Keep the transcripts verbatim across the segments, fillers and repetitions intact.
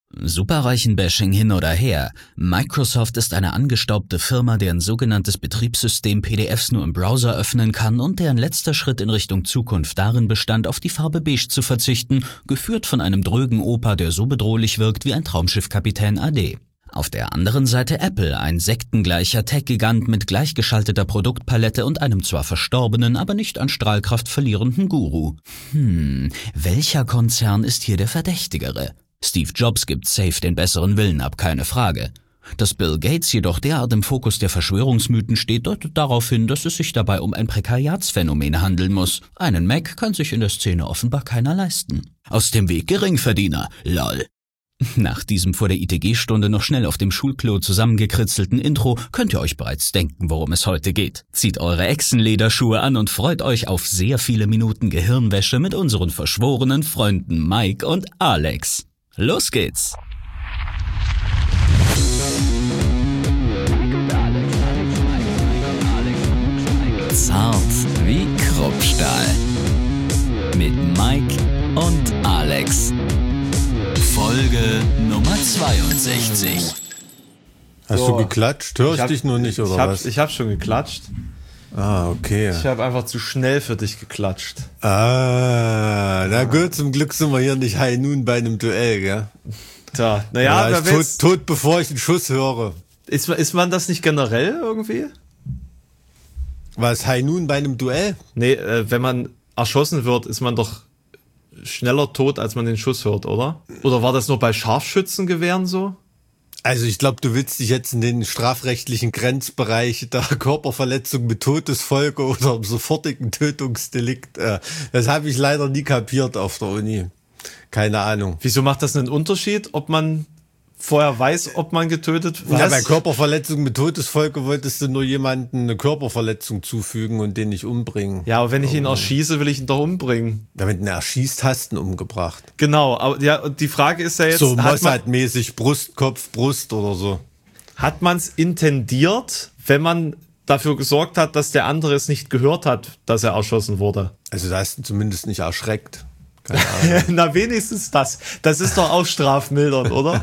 Superreichen-Bashing hin oder her, Microsoft ist eine angestaubte Firma, deren sogenanntes Betriebssystem P D Fs nur im Browser öffnen kann und deren letzter Schritt in Richtung Zukunft darin bestand, auf die Farbe Beige zu verzichten, geführt von einem drögen Opa, der so bedrohlich wirkt wie ein Traumschiff-Kapitän A D. Auf der anderen Seite Apple, ein sektengleicher Tech-Gigant mit gleichgeschalteter Produktpalette und einem zwar verstorbenen, aber nicht an Strahlkraft verlierenden Guru. Hm, welcher Konzern ist hier der Verdächtigere? Steve Jobs gibt safe den besseren Willen ab, keine Frage. Dass Bill Gates jedoch derart im Fokus der Verschwörungsmythen steht, deutet darauf hin, dass es sich dabei um ein Prekariatsphänomen handeln muss. Einen Mac kann sich in der Szene offenbar keiner leisten. Aus dem Weg Geringverdiener, lol. Nach diesem vor der I T G-Stunde noch schnell auf dem Schulklo zusammengekritzelten Intro könnt ihr euch bereits denken, worum es heute geht. Zieht eure Echsenlederschuhe an und freut euch auf sehr viele Minuten Gehirnwäsche mit unseren verschworenen Freunden Mike und Alex. Los geht's! Zart wie Kruppstahl. Mit Mike und Alex. Folge Nummer zweiundsechzig. Hast So, du geklatscht? Hörst ich hab, dich nur nicht, oder ich hab, was? Ich habe schon geklatscht. Ah, okay. Ich habe einfach zu schnell für dich geklatscht. Ah, na gut, zum Glück sind wir hier nicht High Noon bei einem Duell, gell? Tja, naja, ja, wer tot, tot, bevor ich einen Schuss höre. ist, ist man das nicht generell irgendwie? Was, High Noon bei einem Duell? Nee, äh, wenn man erschossen wird, ist man doch schneller tot, als man den Schuss hört, oder? Oder war das nur bei Scharfschützengewehren so? Also ich glaube, du willst dich jetzt in den strafrechtlichen Grenzbereich der Körperverletzung mit Todesfolge oder sofortigen Tötungsdelikt. Äh, das habe ich leider nie kapiert auf der Uni. Keine Ahnung. Wieso macht das einen Unterschied, ob man vorher weiß, ob man getötet wird? Ja, bei Körperverletzung mit Todesfolge wolltest du nur jemanden eine Körperverletzung zufügen und den nicht umbringen. Ja, aber wenn ich ihn Oh. erschieße, will ich ihn doch umbringen. Damit du ihn erschießt, hast du ihn umgebracht. Genau, aber ja, und die Frage ist ja jetzt, So hat man Mossad-mäßig Brust, Kopf, Brust oder so. hat man es intendiert, wenn man dafür gesorgt hat, dass der andere es nicht gehört hat, dass er erschossen wurde? Also da hast du ihn zumindest nicht erschreckt. Keine Ahnung. Na, wenigstens das. Das ist doch auch strafmildernd, oder?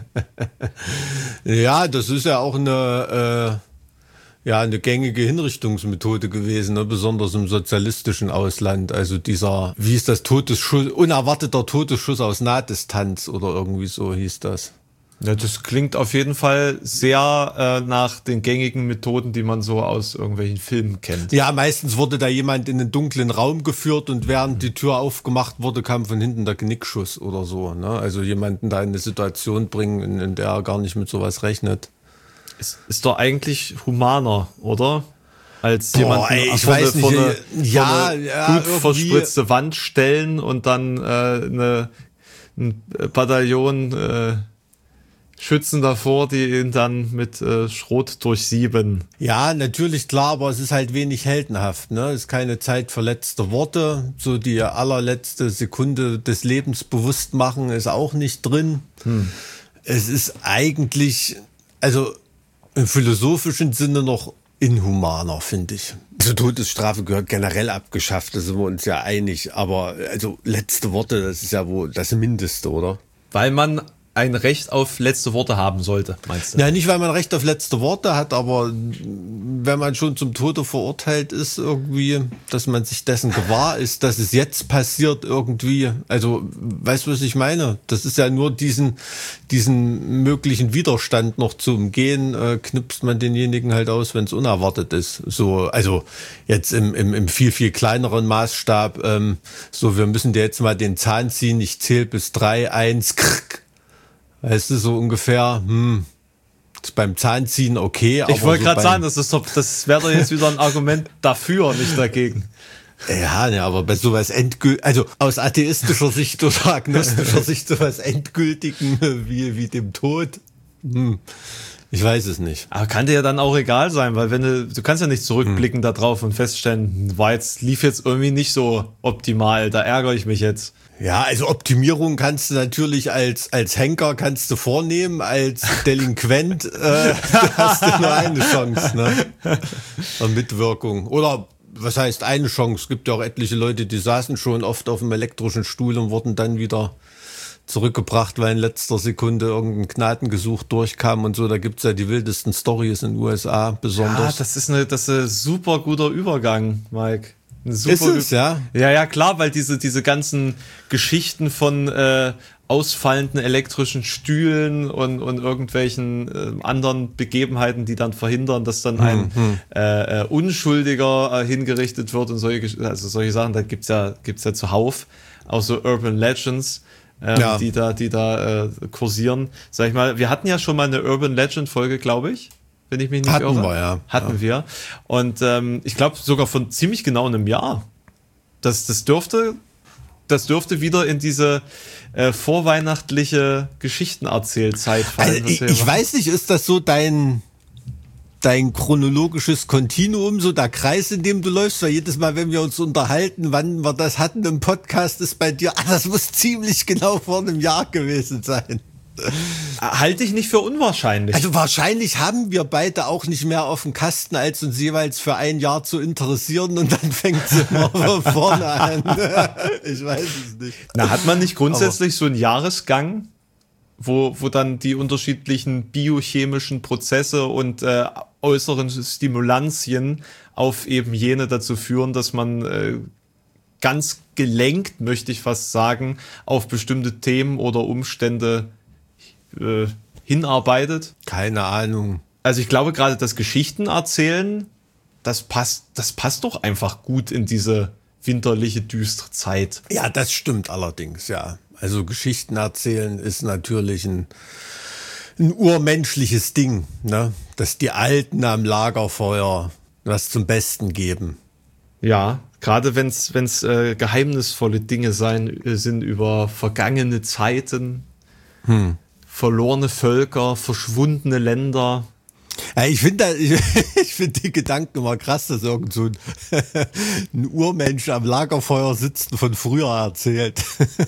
Ja, das ist ja auch eine, äh, ja, eine gängige Hinrichtungsmethode gewesen, ne? Besonders im sozialistischen Ausland. Also dieser, wie ist das, Todesschuss, unerwarteter Todesschuss aus Nahdistanz oder irgendwie so hieß das. Ja, das klingt auf jeden Fall sehr äh, nach den gängigen Methoden, die man so aus irgendwelchen Filmen kennt. Ja, meistens wurde da jemand in einen dunklen Raum geführt und während die Tür aufgemacht wurde, kam von hinten der Genickschuss oder so. Ne? Also jemanden da in eine Situation bringen, in, in der er gar nicht mit sowas rechnet. Ist, ist doch eigentlich humaner, oder? Als Boah, jemanden ey, ich vor weiß eine, vor nicht, eine, ja, vor eine ja, gut irgendwie- verspritzte Wand stellen und dann äh, eine, ein Bataillon äh, Schützen davor, die ihn dann mit äh, Schrot durchsieben. Ja, natürlich, klar, aber es ist halt wenig heldenhaft, ne? Es ist keine Zeit für letzte Worte. So die allerletzte Sekunde des Lebens bewusst machen ist auch nicht drin. Hm. Es ist eigentlich, also im philosophischen Sinne noch inhumaner, finde ich. Also Todesstrafe gehört generell abgeschafft, da sind wir uns ja einig. Aber also letzte Worte, das ist ja wohl das Mindeste, oder? Weil man ein Recht auf letzte Worte haben sollte, meinst du? Ja, nicht, weil man Recht auf letzte Worte hat, aber wenn man schon zum Tode verurteilt ist irgendwie, dass man sich dessen gewahr ist, dass es jetzt passiert irgendwie, also, weißt du, was ich meine? Das ist ja nur diesen, diesen möglichen Widerstand noch zu umgehen, äh, knipst man denjenigen halt aus, wenn es unerwartet ist. So, also jetzt im, im, im viel, viel kleineren Maßstab, ähm, so, wir müssen dir jetzt mal den Zahn ziehen, ich zähle bis drei, eins, krrk. Weißt du, so ungefähr, hm, ist beim Zahnziehen okay. Ich wollte so gerade beim- sagen, das ist doch, das wäre doch jetzt wieder ein Argument dafür, nicht dagegen. Ja, ne, aber bei sowas endgültig, also aus atheistischer Sicht oder agnostischer Sicht sowas Endgültigen wie, wie dem Tod, hm, ich weiß es nicht. Aber kann dir ja dann auch egal sein, weil wenn du, du kannst ja nicht zurückblicken da drauf und feststellen, war jetzt, lief jetzt irgendwie nicht so optimal, da ärgere ich mich jetzt. Ja, also Optimierung kannst du natürlich als, als Henker kannst du vornehmen, als Delinquent äh, hast du nur eine Chance, ne? Der Mitwirkung. Oder was heißt eine Chance? Es gibt ja auch etliche Leute, die saßen schon oft auf dem elektrischen Stuhl und wurden dann wieder zurückgebracht, weil in letzter Sekunde irgendein Gnadengesuch durchkam und so. Da gibt's ja die wildesten Storys in den U S A besonders. Ja, das ist eine, das ist ein super guter Übergang, Mike. Eine super Ist es, ja? Ja, ja, klar, weil diese, diese ganzen Geschichten von äh, ausfallenden elektrischen Stühlen und, und irgendwelchen äh, anderen Begebenheiten, die dann verhindern, dass dann ein hm. äh, äh, Unschuldiger äh, hingerichtet wird und solche, also solche Sachen, da gibt's ja, gibt's ja zuhauf. Auch so Urban Legends. Ähm, Ja. die da, die da äh, kursieren. Sag ich mal, wir hatten ja schon mal eine Urban Legend Folge, glaube ich, wenn ich mich nicht Hatten irre. wir, ja. Hatten Ja. wir. Und ähm, ich glaube sogar von ziemlich genau einem Jahr. Das, das dürfte, das dürfte wieder in diese äh, vorweihnachtliche Geschichtenerzählzeit fallen. Also, was ich, wir ich machen. weiß nicht, ist das so dein, dein chronologisches Kontinuum, so der Kreis, in dem du läufst? Weil jedes Mal, wenn wir uns unterhalten, wann wir das hatten im Podcast, ist bei dir, ah, das muss ziemlich genau vor einem Jahr gewesen sein. Halte ich nicht für unwahrscheinlich. Also wahrscheinlich haben wir beide auch nicht mehr auf dem Kasten, als uns jeweils für ein Jahr zu interessieren und dann fängt es immer von vorne an. Ich weiß es nicht. Na, hat man nicht grundsätzlich so einen Jahresgang, wo, wo dann die unterschiedlichen biochemischen Prozesse und äh, äußeren Stimulantien auf eben jene dazu führen, dass man äh, ganz gelenkt, möchte ich fast sagen, auf bestimmte Themen oder Umstände äh, hinarbeitet? Keine Ahnung. Also ich glaube gerade das Geschichten erzählen, das passt, das passt doch einfach gut in diese winterliche, düstere Zeit. Ja, das stimmt allerdings, ja. Also Geschichten erzählen ist natürlich ein, ein urmenschliches Ding, ne? Dass die Alten am Lagerfeuer was zum Besten geben. Ja, gerade wenn es wenn's, äh, geheimnisvolle Dinge sein äh, sind über vergangene Zeiten, Hm. verlorene Völker, verschwundene Länder. Ja, ich finde ich, ich find die Gedanken immer krass, dass irgend so ein, ein Urmensch am Lagerfeuer sitzt und von früher erzählt.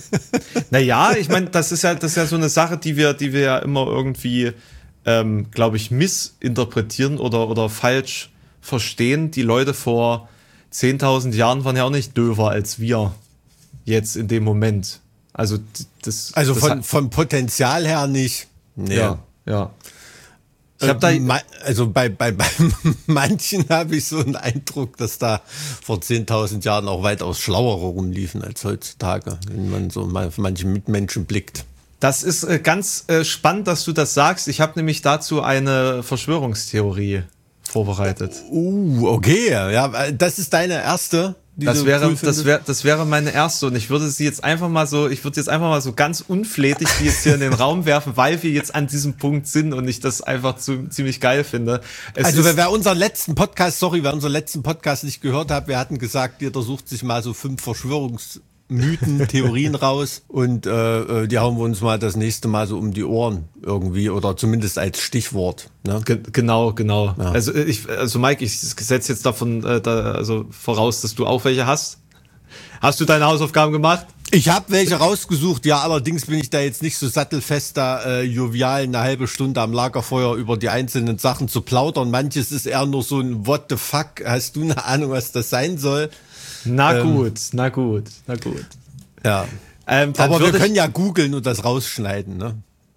Naja, ich meine, das ist ja das ist ja so eine Sache, die wir, die wir ja immer irgendwie, ähm, glaube ich, missinterpretieren oder, oder falsch verstehen. Die Leute vor zehntausend Jahren waren ja auch nicht döver als wir jetzt in dem Moment. Also das Also das von, hat- vom Potenzial her nicht. Nee. ja, ja. Ich habe da Äh, ma- also bei, bei, bei manchen habe ich so einen Eindruck, dass da vor zehntausend Jahren auch weitaus schlauere rumliefen als heutzutage, wenn man so mal auf manche Mitmenschen blickt. Das ist äh, ganz äh, spannend, dass du das sagst. Ich habe nämlich dazu eine Verschwörungstheorie vorbereitet. Uh, okay, ja, das ist deine erste. die Das du wäre, cool das findest? wäre, das wäre meine erste und ich würde sie jetzt einfach mal so, ich würde jetzt einfach mal so ganz unflätig die jetzt hier in den Raum werfen, weil wir jetzt an diesem Punkt sind und ich das einfach zu, ziemlich geil finde. Es Also ist, wer, wer unseren letzten Podcast, sorry, wer unseren letzten Podcast nicht gehört hat, wir hatten gesagt, jeder sucht sich mal so fünf Verschwörungsmythen, Theorien raus und äh, die hauen wir uns mal das nächste Mal so um die Ohren irgendwie oder zumindest als Stichwort. Ne? Ge- Genau, genau. Ja. Also ich, also Mike, ich setze jetzt davon, äh, da, also voraus, dass du auch welche hast. Hast du deine Hausaufgaben gemacht? Ich habe welche rausgesucht, ja, allerdings bin ich da jetzt nicht so sattelfest, da äh, jovial eine halbe Stunde am Lagerfeuer über die einzelnen Sachen zu plaudern. Manches ist eher nur so ein What the fuck, hast du eine Ahnung, was das sein soll? Na Ähm. gut, na gut, na gut. Ja. Ähm, dann Aber wir würde ich- können ja googeln und das rausschneiden, ne?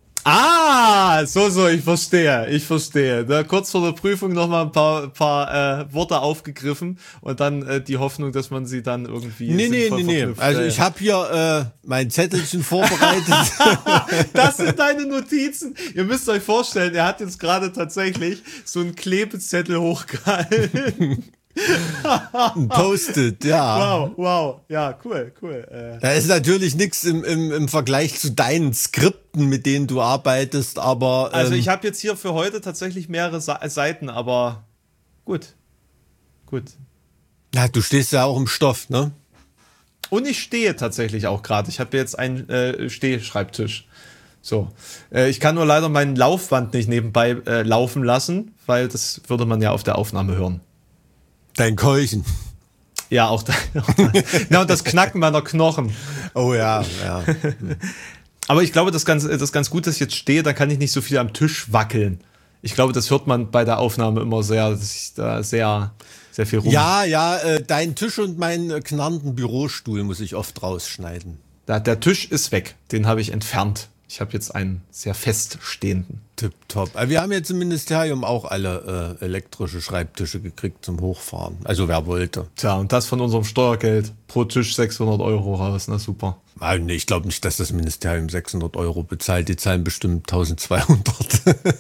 Ah, so, so, ich verstehe, ich verstehe. Da kurz vor der Prüfung nochmal ein paar, paar äh, Worte aufgegriffen und dann äh, die Hoffnung, dass man sie dann irgendwie Nee, nee, sinnvoll nee, nee. verknüpft. Also Äh, ich habe hier äh, mein Zettelchen vorbereitet. Das sind deine Notizen. Ihr müsst euch vorstellen, er hat jetzt gerade tatsächlich so einen Klebezettel hochgehalten. Ein Post-it, ja. Wow, wow, ja, cool, cool. Äh, Da ist natürlich nichts im, im, im Vergleich zu deinen Skripten, mit denen du arbeitest, aber ähm, also ich habe jetzt hier für heute tatsächlich mehrere Sa- Seiten, aber gut, gut. ja, du stehst ja auch im Stoff, ne? Und ich stehe tatsächlich auch gerade. Ich habe jetzt einen äh, Stehschreibtisch. So, äh, ich kann nur leider mein Laufband nicht nebenbei äh, laufen lassen, weil das würde man ja auf der Aufnahme hören. Dein Keuchen. Ja, auch da. Ja, und das Knacken meiner Knochen. Oh ja, ja. Aber ich glaube, das ist ganz, das ist ganz gut, dass ich jetzt stehe, dann kann ich nicht so viel am Tisch wackeln. Ich glaube, das hört man bei der Aufnahme immer sehr, dass ich da sehr, sehr viel rum. Ja, ja, äh, dein Tisch und meinen äh, knarrenden Bürostuhl muss ich oft rausschneiden. Der, der Tisch ist weg. Den habe ich entfernt. Ich habe jetzt einen sehr feststehenden. Tipptopp. Wir haben jetzt im Ministerium auch alle äh, elektrische Schreibtische gekriegt zum Hochfahren. Also wer wollte. Tja, und das von unserem Steuergeld. Pro Tisch sechshundert Euro raus. Na super. Nein, ich glaube nicht, dass das Ministerium sechshundert Euro bezahlt. Die zahlen bestimmt tausendzweihundert.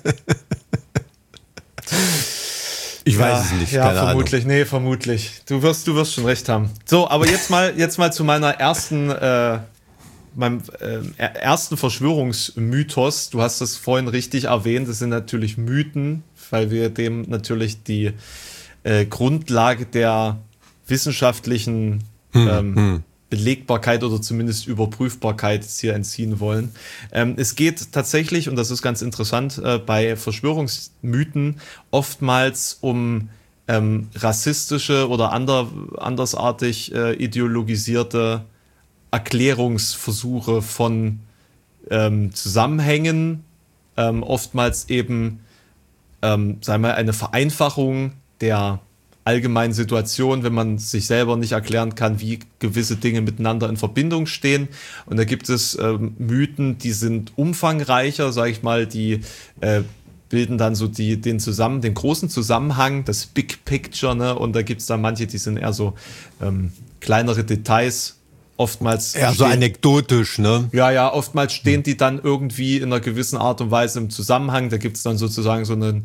Ich weiß ja, es nicht, ja, keine vermutlich, Ahnung. nee, vermutlich. Du wirst, du wirst schon recht haben. So, aber jetzt mal, jetzt mal zu meiner ersten, äh, meinem äh, ersten Verschwörungsmythos. Du hast das vorhin richtig erwähnt. Das sind natürlich Mythen, weil wir dem natürlich die äh, Grundlage der wissenschaftlichen Hm, ähm, hm. Belegbarkeit oder zumindest Überprüfbarkeit jetzt hier entziehen wollen. Ähm, es geht tatsächlich, und das ist ganz interessant, äh, bei Verschwörungsmythen oftmals um ähm, rassistische oder ander, andersartig äh, ideologisierte Erklärungsversuche von ähm, Zusammenhängen, ähm, oftmals eben, ähm, sagen wir, eine Vereinfachung der allgemeinen Situation, wenn man sich selber nicht erklären kann, wie gewisse Dinge miteinander in Verbindung stehen. Und da gibt es ähm, Mythen, die sind umfangreicher, sage ich mal, die äh, bilden dann so die, den zusammen, den großen Zusammenhang, das Big Picture, ne? Und da gibt es dann manche, die sind eher so ähm, kleinere Details, oftmals. Ja, so anekdotisch, ne? Ja, ja, oftmals stehen die dann irgendwie in einer gewissen Art und Weise im Zusammenhang. Da gibt es dann sozusagen so einen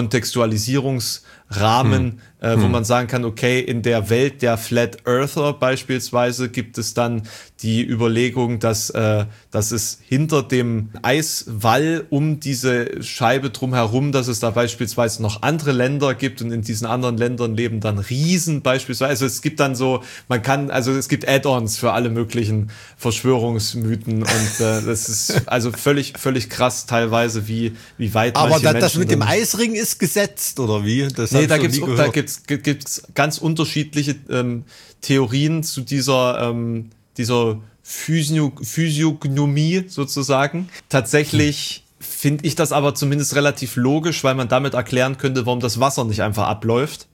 Kontextualisierungsrahmen, hm. äh, wo hm. man sagen kann, okay, in der Welt der Flat Earther beispielsweise gibt es dann die Überlegung, dass, äh, dass es hinter dem Eiswall um diese Scheibe drumherum, dass es da beispielsweise noch andere Länder gibt und in diesen anderen Ländern leben dann Riesen beispielsweise. Also es gibt dann so, man kann, also es gibt Add-ons für alle möglichen Verschwörungsmythen und äh, das ist also völlig, völlig krass teilweise, wie, wie weit Aber manche da, Menschen das mit dem dann- Eisring ist gesetzt, oder wie? Das hab Nee, ich da noch gibt's, nie da gehört. gibt's, gibt's ganz unterschiedliche ähm, Theorien zu dieser, ähm, dieser Physio Physiognomie sozusagen. Tatsächlich hm. finde ich das aber zumindest relativ logisch, weil man damit erklären könnte, warum das Wasser nicht einfach abläuft.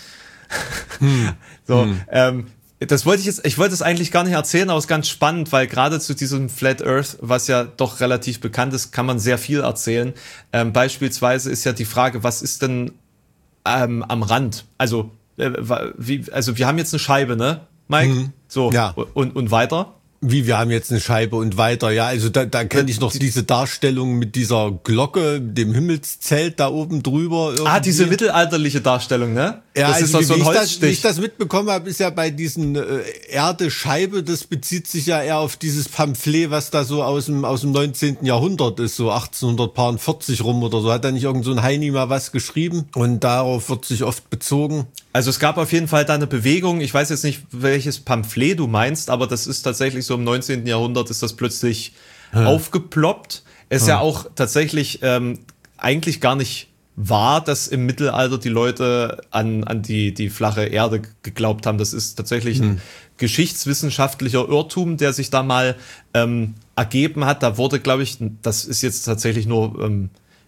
Hm. So, hm. ähm, das wollte ich jetzt, ich wollte es eigentlich gar nicht erzählen, aber es ist ganz spannend, weil gerade zu diesem Flat Earth, was ja doch relativ bekannt ist, kann man sehr viel erzählen. Ähm, beispielsweise ist ja die Frage, was ist denn ähm, am Rand? Also, äh, wie, also wir haben jetzt eine Scheibe, ne, Mike? Mhm. So, Ja. und, und weiter? Wie, wir haben jetzt eine Scheibe und weiter, ja, also da, da kenne ich noch diese Darstellung mit dieser Glocke, dem Himmelszelt da oben drüber. Irgendwie. Ah, diese mittelalterliche Darstellung, ne? Ja, das also ist doch wie, so ein wie, ich das, wie Holzstich. ich das mitbekommen habe, ist ja bei diesen äh, Erde-Scheibe, das bezieht sich ja eher auf dieses Pamphlet, was da so aus dem, aus dem neunzehnten Jahrhundert ist, so achtzehnhundertvierzig rum oder so. Hat da nicht irgend so ein Heini mal was geschrieben? Und darauf wird sich oft bezogen. Also es gab auf jeden Fall da eine Bewegung, ich weiß jetzt nicht, welches Pamphlet du meinst, aber das ist tatsächlich so im neunzehnten Jahrhundert ist das plötzlich hm. aufgeploppt. Es ist hm. ja auch tatsächlich ähm, eigentlich gar nicht wahr, dass im Mittelalter die Leute an, an die, die flache Erde geglaubt haben. Das ist tatsächlich hm. ein geschichtswissenschaftlicher Irrtum, der sich da mal ähm, ergeben hat. Da wurde, glaube ich, das ist jetzt tatsächlich nur ähm,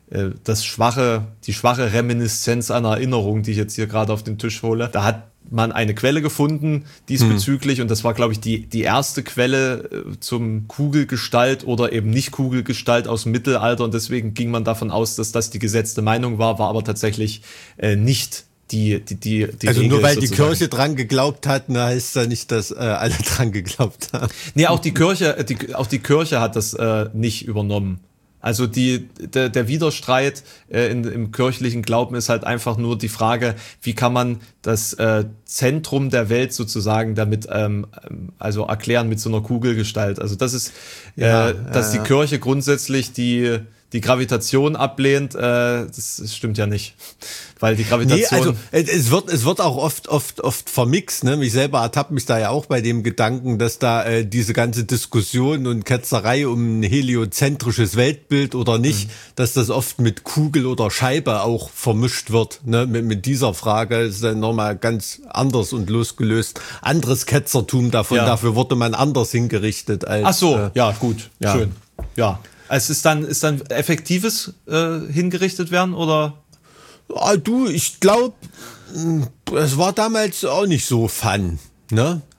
das schwache, die schwache Reminiszenz einer Erinnerung, die ich jetzt hier gerade auf den Tisch hole. Da hat man eine Quelle gefunden diesbezüglich hm. und das war, glaube ich, die, die erste Quelle zum Kugelgestalt oder eben nicht Kugelgestalt aus dem Mittelalter und deswegen ging man davon aus, dass das die gesetzte Meinung war, war aber tatsächlich äh, nicht die, die, die, die Also Regel nur weil sozusagen. Die Kirche dran geglaubt hat, ne, heißt ja nicht, dass äh, alle dran geglaubt haben. Nee, auch die Kirche, die, auch die Kirche hat das äh, nicht übernommen. Also die, der, der Widerstreit äh, in, im kirchlichen Glauben ist halt einfach nur die Frage, wie kann man das äh, Zentrum der Welt sozusagen damit ähm, also erklären mit so einer Kugelgestalt. Also das ist, äh, Ja, dass äh, die Kirche grundsätzlich die die Gravitation ablehnt, äh, das, das stimmt ja nicht, weil die Gravitation... Nee, also es wird es wird auch oft oft oft vermixt, ne? Mich selber ertappt mich da ja auch bei dem Gedanken, dass da äh, diese ganze Diskussion und Ketzerei um ein heliozentrisches Weltbild oder nicht, mhm. dass das oft mit Kugel oder Scheibe auch vermischt wird, ne? Mit, mit dieser Frage ist dann nochmal ganz anders und losgelöst. Anderes Ketzertum davon, Ja. dafür wurde man anders hingerichtet als... Ach so, äh, ja, gut, ja. schön. Ja. Es ist dann, ist dann effektives äh, hingerichtet werden, oder? Ah, du, ich glaube, es war damals auch nicht so fun, ne?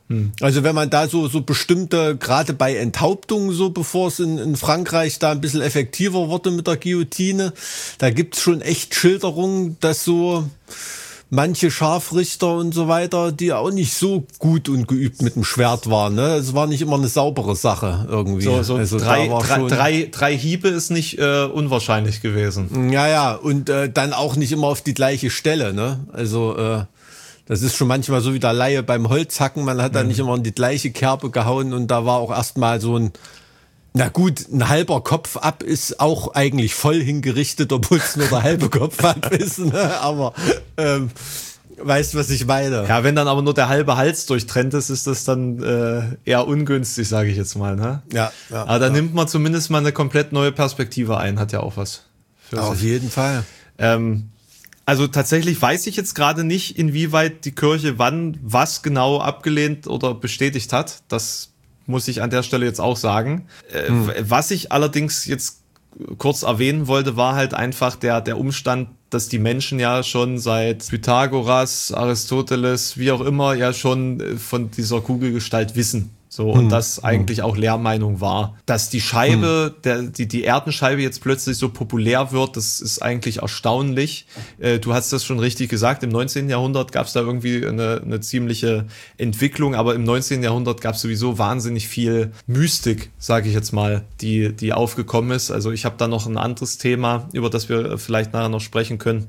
Hm. Also wenn man da so so bestimmte, gerade bei Enthauptungen so, bevor es in, in Frankreich da ein bisschen effektiver wurde mit der Guillotine, da gibt's schon echt Schilderungen, dass so manche Scharfrichter und so weiter, die auch nicht so gut und geübt mit dem Schwert waren. Ne? Es war nicht immer eine saubere Sache irgendwie. So, so also drei, da war drei, schon, drei, drei Hiebe ist nicht äh, unwahrscheinlich gewesen. Ja, ja, und äh, dann auch nicht immer auf die gleiche Stelle. Ne? Also äh, das ist schon manchmal so wie der Laie beim Holzhacken. Man hat mhm. da nicht immer in die gleiche Kerbe gehauen und da war auch erstmal so ein, na gut, ein halber Kopf ab ist auch eigentlich voll hingerichtet, obwohl es nur der halbe Kopf ab ist. Ne? Aber ähm, weißt, was ich meine? Ja, wenn dann aber nur der halbe Hals durchtrennt ist, ist das dann äh, eher ungünstig, sage ich jetzt mal. Ne? Ja, ja. Aber da ja. nimmt man zumindest mal eine komplett neue Perspektive ein, hat ja auch was für Auf sich. jeden Fall. Ähm, also tatsächlich weiß ich jetzt gerade nicht, inwieweit die Kirche wann was genau abgelehnt oder bestätigt hat. Das muss ich an der Stelle jetzt auch sagen. Äh, hm. Was ich allerdings jetzt kurz erwähnen wollte, war halt einfach der, der Umstand, dass die Menschen ja schon seit Pythagoras, Aristoteles, wie auch immer, ja schon von dieser Kugelgestalt wissen. So, und hm. das eigentlich auch Lehrmeinung war. Dass die Scheibe, hm. der, die, die Erdenscheibe jetzt plötzlich so populär wird, das ist eigentlich erstaunlich. Äh, du hast das schon richtig gesagt, im neunzehnten Jahrhundert gab es da irgendwie eine, eine ziemliche Entwicklung, aber im neunzehnten Jahrhundert gab es sowieso wahnsinnig viel Mystik, sage ich jetzt mal, die, die aufgekommen ist. Also ich habe da noch ein anderes Thema, über das wir vielleicht nachher noch sprechen können.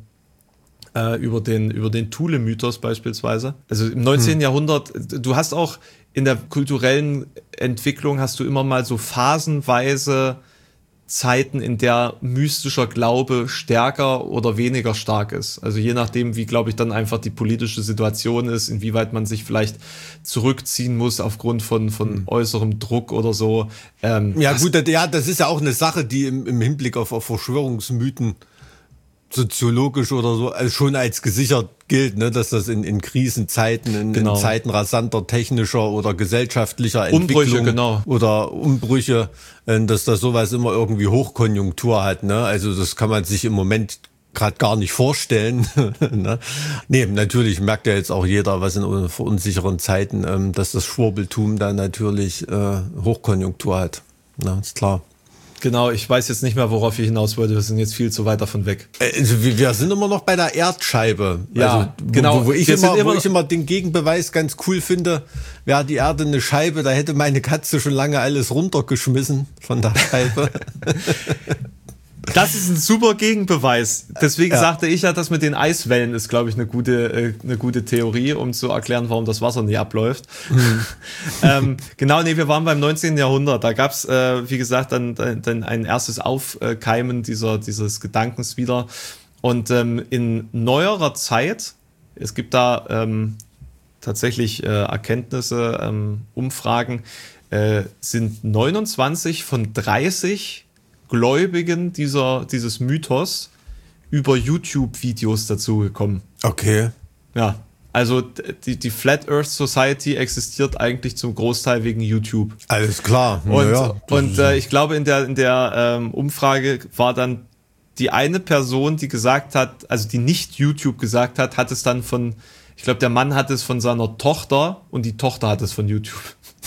Über den, über den Thule-Mythos beispielsweise. Also im neunzehnten Hm. Jahrhundert, du hast auch in der kulturellen Entwicklung hast du immer mal so phasenweise Zeiten, in der mystischer Glaube stärker oder weniger stark ist. Also je nachdem, wie, glaube ich, dann einfach die politische Situation ist, inwieweit man sich vielleicht zurückziehen muss aufgrund von, von hm. äußerem Druck oder so. Ähm, ja gut, das, ja, das ist ja auch eine Sache, die im, im Hinblick auf, auf Verschwörungsmythen soziologisch oder so, also schon als gesichert gilt, ne, dass das in, in Krisenzeiten, in, genau. in Zeiten rasanter technischer oder gesellschaftlicher Entwicklung Umbrüche, genau. oder Umbrüche, dass das sowas immer irgendwie Hochkonjunktur hat. Ne? Also das kann man sich im Moment gerade gar nicht vorstellen. ne? Nee, natürlich merkt ja jetzt auch jeder, was in unsicheren Zeiten, dass das Schwurbeltum dann natürlich äh, Hochkonjunktur hat. Ne? Ist klar. Genau, ich weiß jetzt nicht mehr, worauf ich hinaus wollte. Wir sind jetzt viel zu weit davon weg. Also wir sind immer noch bei der Erdscheibe. Ja, also, genau. Wo, wo, ich wir immer, immer wo ich immer den Gegenbeweis ganz cool finde, wäre die Erde eine Scheibe, da hätte meine Katze schon lange alles runtergeschmissen von der Scheibe. Das ist ein super Gegenbeweis. Deswegen ja. sagte ich ja, das mit den Eiswellen ist, glaube ich, eine gute, äh, eine gute Theorie, um zu erklären, warum das Wasser nicht abläuft. Mhm. ähm, genau, nee, wir waren beim neunzehnten Jahrhundert. Da gab es, äh, wie gesagt, dann, dann ein erstes Aufkeimen dieser, dieses Gedankens wieder. Und ähm, in neuerer Zeit, es gibt da ähm, tatsächlich äh, Erkenntnisse, ähm, Umfragen, äh, sind neunundzwanzig von dreißig Gläubigen dieser, dieses Mythos über YouTube-Videos dazugekommen. Okay. Ja, also die, die Flat Earth Society existiert eigentlich zum Großteil wegen YouTube. Alles klar. Und, ja, und äh, ich glaube, in der, in der ähm, Umfrage war dann die eine Person, die gesagt hat, also die nicht YouTube gesagt hat, hat es dann von, ich glaube, der Mann hat es von seiner Tochter und die Tochter hat es von YouTube.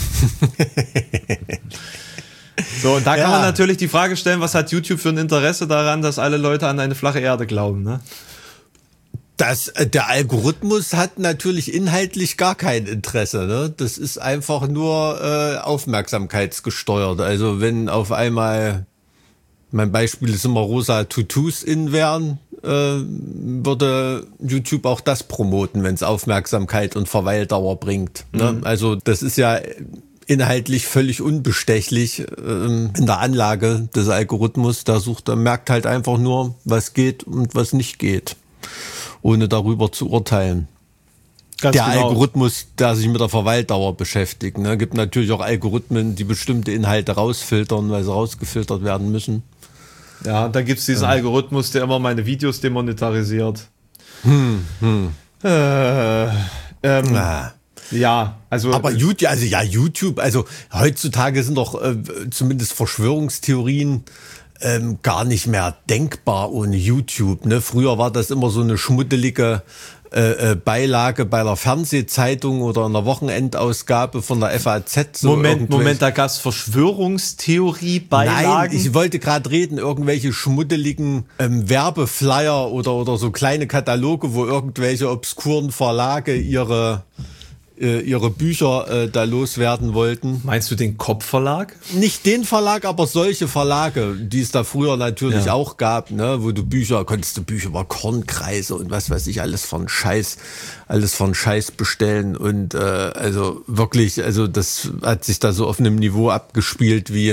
So, und da kann ja. man natürlich die Frage stellen, was hat YouTube für ein Interesse daran, dass alle Leute an eine flache Erde glauben, ne? Das, der Algorithmus hat natürlich inhaltlich gar kein Interesse, ne? Das ist einfach nur äh, aufmerksamkeitsgesteuert. Also wenn auf einmal, mein Beispiel ist immer rosa Tutus in wären, äh, würde YouTube auch das promoten, wenn es Aufmerksamkeit und Verweildauer bringt. Ne? Mhm. Also das ist ja inhaltlich völlig unbestechlich ähm, in der Anlage des Algorithmus. Da sucht er, merkt halt einfach nur, was geht und was nicht geht, ohne darüber zu urteilen. Ganz der genau. Algorithmus, der sich mit der Verweildauer beschäftigt. Ne, gibt natürlich auch Algorithmen, die bestimmte Inhalte rausfiltern, weil sie rausgefiltert werden müssen. Ja, da gibt's diesen ja. Algorithmus, der immer meine Videos demonetarisiert. Hm, hm. Äh, ähm, ah. Ja, also. Aber YouTube, also ja, YouTube, also heutzutage sind doch äh, zumindest Verschwörungstheorien ähm, gar nicht mehr denkbar ohne YouTube. Ne? Früher war das immer so eine schmuddelige äh, Beilage bei der Fernsehzeitung oder einer Wochenendausgabe von der F A Z. So Moment, Moment, da gab es Verschwörungstheorie-Beilagen? Nein, ich wollte gerade reden, irgendwelche schmuddeligen ähm, Werbeflyer oder, oder so kleine Kataloge, wo irgendwelche obskuren Verlage ihre... ihre Bücher äh, da loswerden wollten. Meinst du den Kopfverlag? Nicht den Verlag, aber solche Verlage, die es da früher natürlich ja. auch gab, ne, wo du Bücher, konntest du Bücher über Kornkreise und was weiß ich, alles von Scheiß, alles von Scheiß bestellen und äh, also wirklich, also das hat sich da so auf einem Niveau abgespielt wie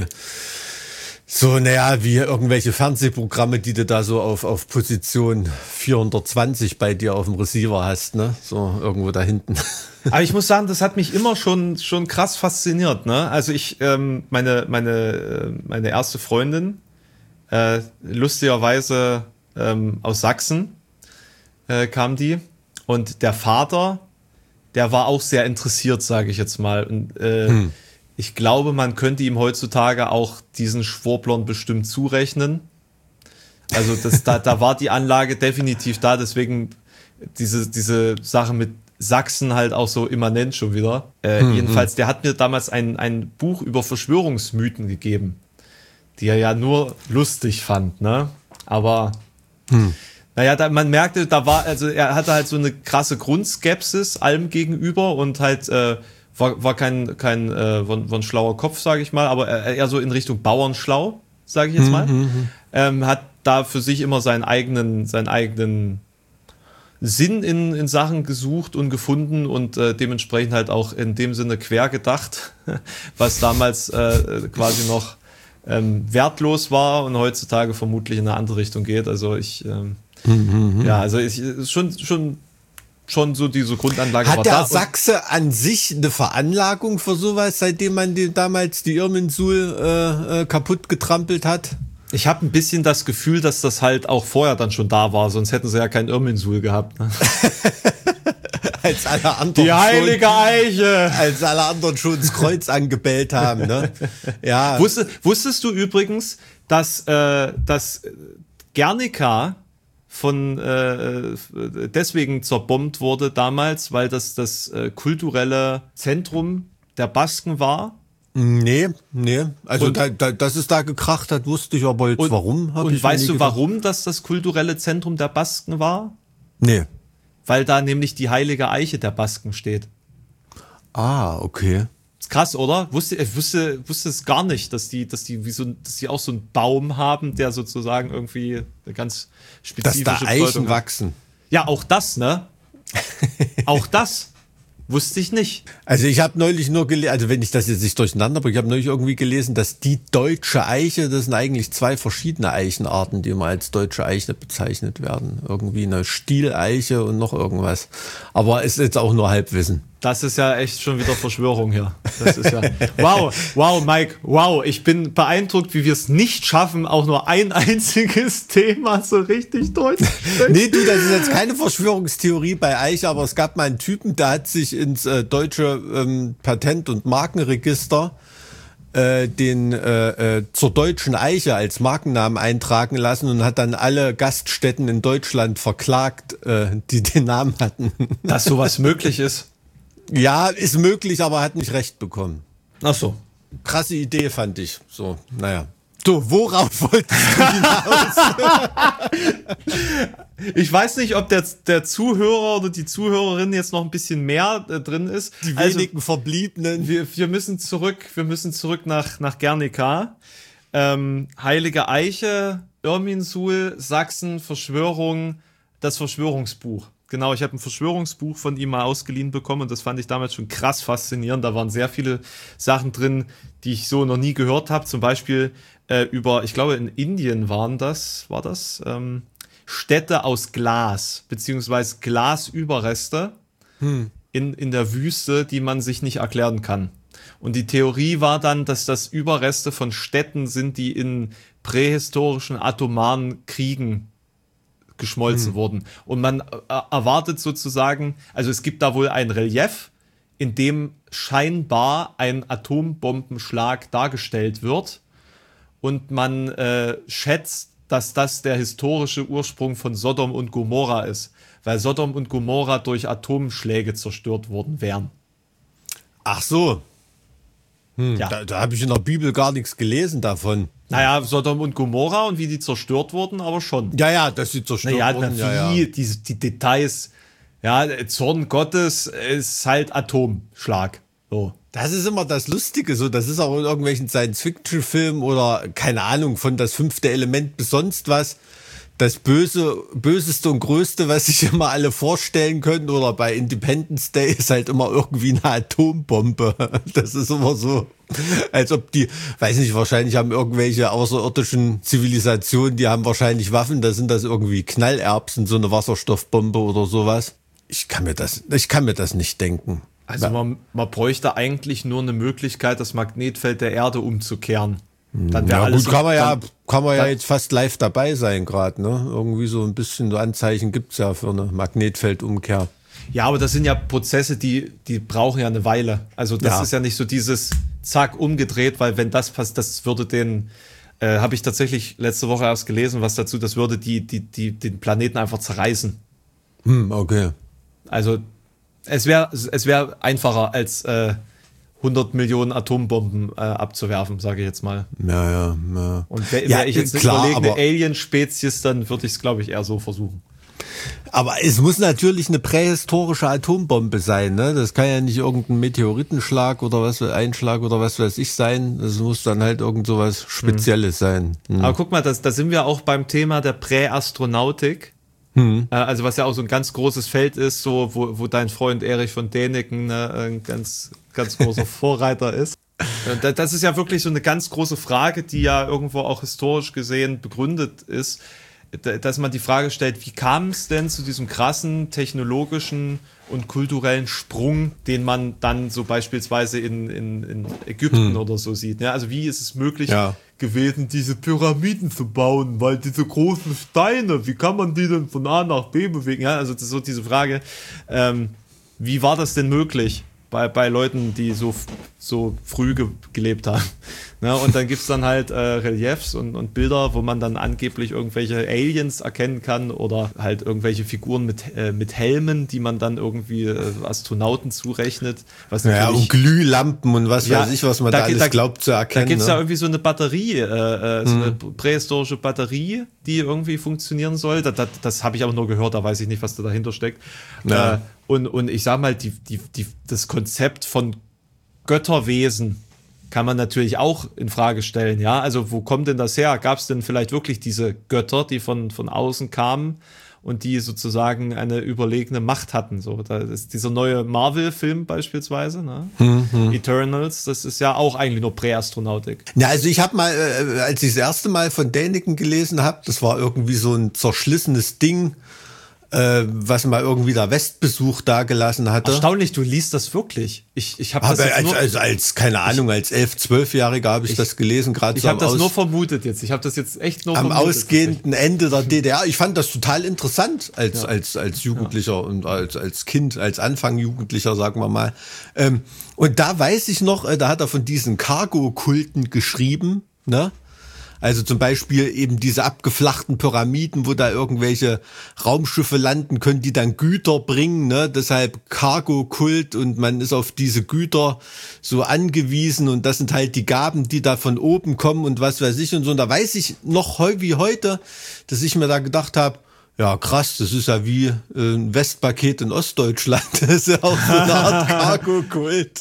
so, naja, wie irgendwelche Fernsehprogramme, die du da so auf, auf Position vierhundertzwanzig bei dir auf dem Receiver hast, ne? So irgendwo da hinten. Aber ich muss sagen, das hat mich immer schon, schon krass fasziniert, ne? Also ich, ähm, meine, meine, meine erste Freundin, äh, lustigerweise ähm, aus Sachsen, äh, kam die. Und der Vater, der war auch sehr interessiert, sage ich jetzt mal. Und äh, hm. ich glaube, man könnte ihm heutzutage auch diesen Schwurblern bestimmt zurechnen. Also das, da, da war die Anlage definitiv da, deswegen diese, diese Sache mit Sachsen halt auch so immanent schon wieder. Äh, hm, jedenfalls, hm. der hat mir damals ein, ein Buch über Verschwörungsmythen gegeben, die er ja nur lustig fand, ne? Aber hm. naja, da, man merkte, da war, also er hatte halt so eine krasse Grundskepsis allem gegenüber und halt äh, War, war kein, kein äh, war, war ein schlauer Kopf, sage ich mal, aber eher so in Richtung Bauernschlau, sage ich jetzt mal. Mhm. Ähm, hat da für sich immer seinen eigenen, seinen eigenen Sinn in, in Sachen gesucht und gefunden und äh, dementsprechend halt auch in dem Sinne quer gedacht, was damals äh, quasi noch ähm, wertlos war und heutzutage vermutlich in eine andere Richtung geht. Also ich, ähm, mhm. ja, also ich, schon, schon schon so diese Grundanlage war. Hat der da Sachse an sich eine Veranlagung für sowas, seitdem man die, damals die Irminsul äh, äh, kaputt getrampelt hat? Ich habe ein bisschen das Gefühl, dass das halt auch vorher dann schon da war, sonst hätten sie ja kein Irminsul gehabt. Ne? Als alle anderen die heilige schon, Eiche! Als alle anderen schon das Kreuz angebellt haben. Ne? Ja. Wusste, wusstest du übrigens, dass, äh, dass Guernica von äh, deswegen zerbombt wurde damals, weil das das äh, kulturelle Zentrum der Basken war? Nee, nee. Also da, da, dass es da gekracht hat, wusste ich aber jetzt und, warum. Und ich weißt du, gedacht. warum das das kulturelle Zentrum der Basken war? Nee. Weil da nämlich die heilige Eiche der Basken steht. Ah, okay. Ist krass, oder? Wusste, ich wusste, wusste es gar nicht, dass die, dass die wie so, dass die auch so einen Baum haben, der sozusagen irgendwie eine ganz spezifische Dass da Eichen wachsen. Ja, auch das, ne? Auch das wusste ich nicht. Also ich habe neulich nur gelesen, also wenn ich das jetzt nicht durcheinander bringe, ich habe neulich irgendwie gelesen, dass die deutsche Eiche, das sind eigentlich zwei verschiedene Eichenarten, die immer als deutsche Eiche bezeichnet werden. Irgendwie eine Stieleiche und noch irgendwas. Aber ist jetzt auch nur Halbwissen. Das ist ja echt schon wieder Verschwörung hier. Das ist ja wow, wow, Mike, wow. Ich bin beeindruckt, wie wir es nicht schaffen, auch nur ein einziges Thema so richtig durchzusprechen. Nee, du, das ist jetzt keine Verschwörungstheorie bei Eiche, aber es gab mal einen Typen, der hat sich ins äh, deutsche ähm, Patent- und Markenregister äh, den äh, äh, zur deutschen Eiche als Markennamen eintragen lassen und hat dann alle Gaststätten in Deutschland verklagt, äh, die den Namen hatten. Dass sowas möglich ist. Ja, ist möglich, aber hat nicht recht bekommen. Ach so. Krasse Idee, fand ich. So, naja. So, worauf wolltest du hinaus? Ich weiß nicht, ob der, der Zuhörer oder die Zuhörerin jetzt noch ein bisschen mehr äh, drin ist. Die wenigen also, Verbliebenen. Wir, wir müssen zurück, wir müssen zurück nach, nach Guernica. Ähm, Heilige Eiche, Irminsul, Sachsen, Verschwörung, das Verschwörungsbuch. Genau, ich habe ein Verschwörungsbuch von ihm mal ausgeliehen bekommen und das fand ich damals schon krass faszinierend. Da waren sehr viele Sachen drin, die ich so noch nie gehört habe. Zum Beispiel äh, über, ich glaube in Indien waren das, war das, ähm, Städte aus Glas, beziehungsweise Glasüberreste hm. in, in der Wüste, die man sich nicht erklären kann. Und die Theorie war dann, dass das Überreste von Städten sind, die in prähistorischen atomaren Kriegen geschmolzen hm. wurden. Und man äh, erwartet sozusagen, also es gibt da wohl ein Relief, in dem scheinbar ein Atombombenschlag dargestellt wird. Und man äh, schätzt, dass das der historische Ursprung von Sodom und Gomorra ist, weil Sodom und Gomorra durch Atomschläge zerstört worden wären. Ach so. Hm, Ja. Da, da habe ich in der Bibel gar nichts gelesen davon. Naja, Sodom und Gomorra und wie die zerstört wurden, aber schon. Ja, ja, dass sie zerstört Naja, wurden. na, Ja, wie, ja. Die, die Details. Ja, Zorn Gottes ist halt Atomschlag. So. Das ist immer das Lustige, so, das ist auch in irgendwelchen Science-Fiction-Filmen oder, keine Ahnung, von das fünfte Element bis sonst was. Das Böse, Böseste und Größte, was sich immer alle vorstellen können, oder bei Independence Day ist halt immer irgendwie eine Atombombe. Das ist immer so, als ob die, weiß nicht, wahrscheinlich haben irgendwelche außerirdischen Zivilisationen, die haben wahrscheinlich Waffen, da sind das irgendwie Knallerbsen, so eine Wasserstoffbombe oder sowas. Ich kann mir das, ich kann mir das nicht denken. Also man, man bräuchte eigentlich nur eine Möglichkeit, das Magnetfeld der Erde umzukehren. Dann wäre Ja, alles gut, kann man ja, dann, kann man ja dann- jetzt fast live dabei sein gerade, ne? Irgendwie so ein bisschen so Anzeichen gibt's ja für eine Magnetfeldumkehr. Ja, aber das sind ja Prozesse, die, die brauchen ja eine Weile. Also das Ja. ist ja nicht so dieses Zack umgedreht, weil wenn das passt, das würde den, äh, habe ich tatsächlich letzte Woche erst gelesen, was dazu, das würde die, die, die, den Planeten einfach zerreißen. Hm, okay. Also es wäre es wäre einfacher als äh, hundert Millionen Atombomben äh, abzuwerfen, sage ich jetzt mal. Ja, ja, ja. Und wäre Ja, wär ich jetzt eine klar, überlegene aber- Alien-Spezies, dann würde ich es, glaube ich, eher so versuchen. Aber es muss natürlich eine prähistorische Atombombe sein, ne? Das kann ja nicht irgendein Meteoritenschlag oder was, Einschlag oder was weiß ich sein. Das muss dann halt irgend so was Spezielles sein. Hm. Aber guck mal, das, da sind wir auch beim Thema der Präastronautik. Hm. Äh, Also was ja auch so ein ganz großes Feld ist, so wo, wo dein Freund Erich von Däniken ne, ein ganz, ganz großer Vorreiter ist. Und da- das ist ja wirklich so eine ganz große Frage, die ja irgendwo auch historisch gesehen begründet ist, da- dass man die Frage stellt, wie kam es denn zu diesem krassen technologischen und kulturellen Sprung, den man dann so beispielsweise in, in, in Ägypten oder so sieht. Ja, also wie ist es möglich Ja. gewesen, diese Pyramiden zu bauen, weil diese großen Steine, wie kann man die denn von A nach B bewegen? Ja, also das ist so diese Frage, ähm, wie war das denn möglich bei, bei Leuten, die so, f- so früh ge gelebt haben? Ne? Und dann gibt's dann halt äh, Reliefs und, und Bilder, wo man dann angeblich irgendwelche Aliens erkennen kann oder halt irgendwelche Figuren mit, äh, mit Helmen, die man dann irgendwie äh, Astronauten zurechnet. Was Ja, natürlich und Glühlampen und was Ja, weiß ich, was man da da, geht- alles da- glaubt zu Da erkennen. gibt es ja ne? irgendwie so eine Batterie, äh, äh, so eine prähistorische Batterie, die irgendwie funktionieren soll. Das, das, das habe ich aber nur gehört, da weiß ich nicht, was da dahinter steckt. Ja. Äh, und, und ich sag mal, die, die, die, das Konzept von Götterwesen kann man natürlich auch in Frage stellen. Ja, also wo kommt denn das her? Gab es denn vielleicht wirklich diese Götter, die von, von außen kamen und die sozusagen eine überlegene Macht hatten? So, da ist dieser neue Marvel-Film beispielsweise, ne? Eternals, das ist ja auch eigentlich nur Präastronautik. Ja, also ich habe mal, äh, als ich das erste Mal von Däniken gelesen habe, das war irgendwie so ein zerschlissenes Ding, äh, was mal irgendwie der Westbesuch da gelassen hatte. Erstaunlich, du liest das wirklich. Ich, ich habe das Aber jetzt als, nur, als, als, keine Ahnung, als elf-, zwölfjähriger habe ich, Ich- das gelesen, gerade ich so habe am, das nur Aus, vermutet jetzt. Ich habe das jetzt echt nur am vermutet. ausgehenden Ende der D D R. Ich fand das total interessant als, als, als Jugendlicher und als, als Kind, als Anfang Jugendlicher, sagen wir mal. Ähm, und da weiß ich noch, äh, da hat er von diesen Cargo-Kulten geschrieben, ne? Also zum Beispiel eben diese abgeflachten Pyramiden, wo da irgendwelche Raumschiffe landen können, die dann Güter bringen, ne? Deshalb Cargo-Kult und man ist auf diese Güter so angewiesen und das sind halt die Gaben, die da von oben kommen und was weiß ich und so. Und da weiß ich noch heu wie heute, dass ich mir da gedacht habe, ja krass, das ist ja wie äh, ein Westpaket in Ostdeutschland. Das ist ja auch so eine Art Cargo-Kult.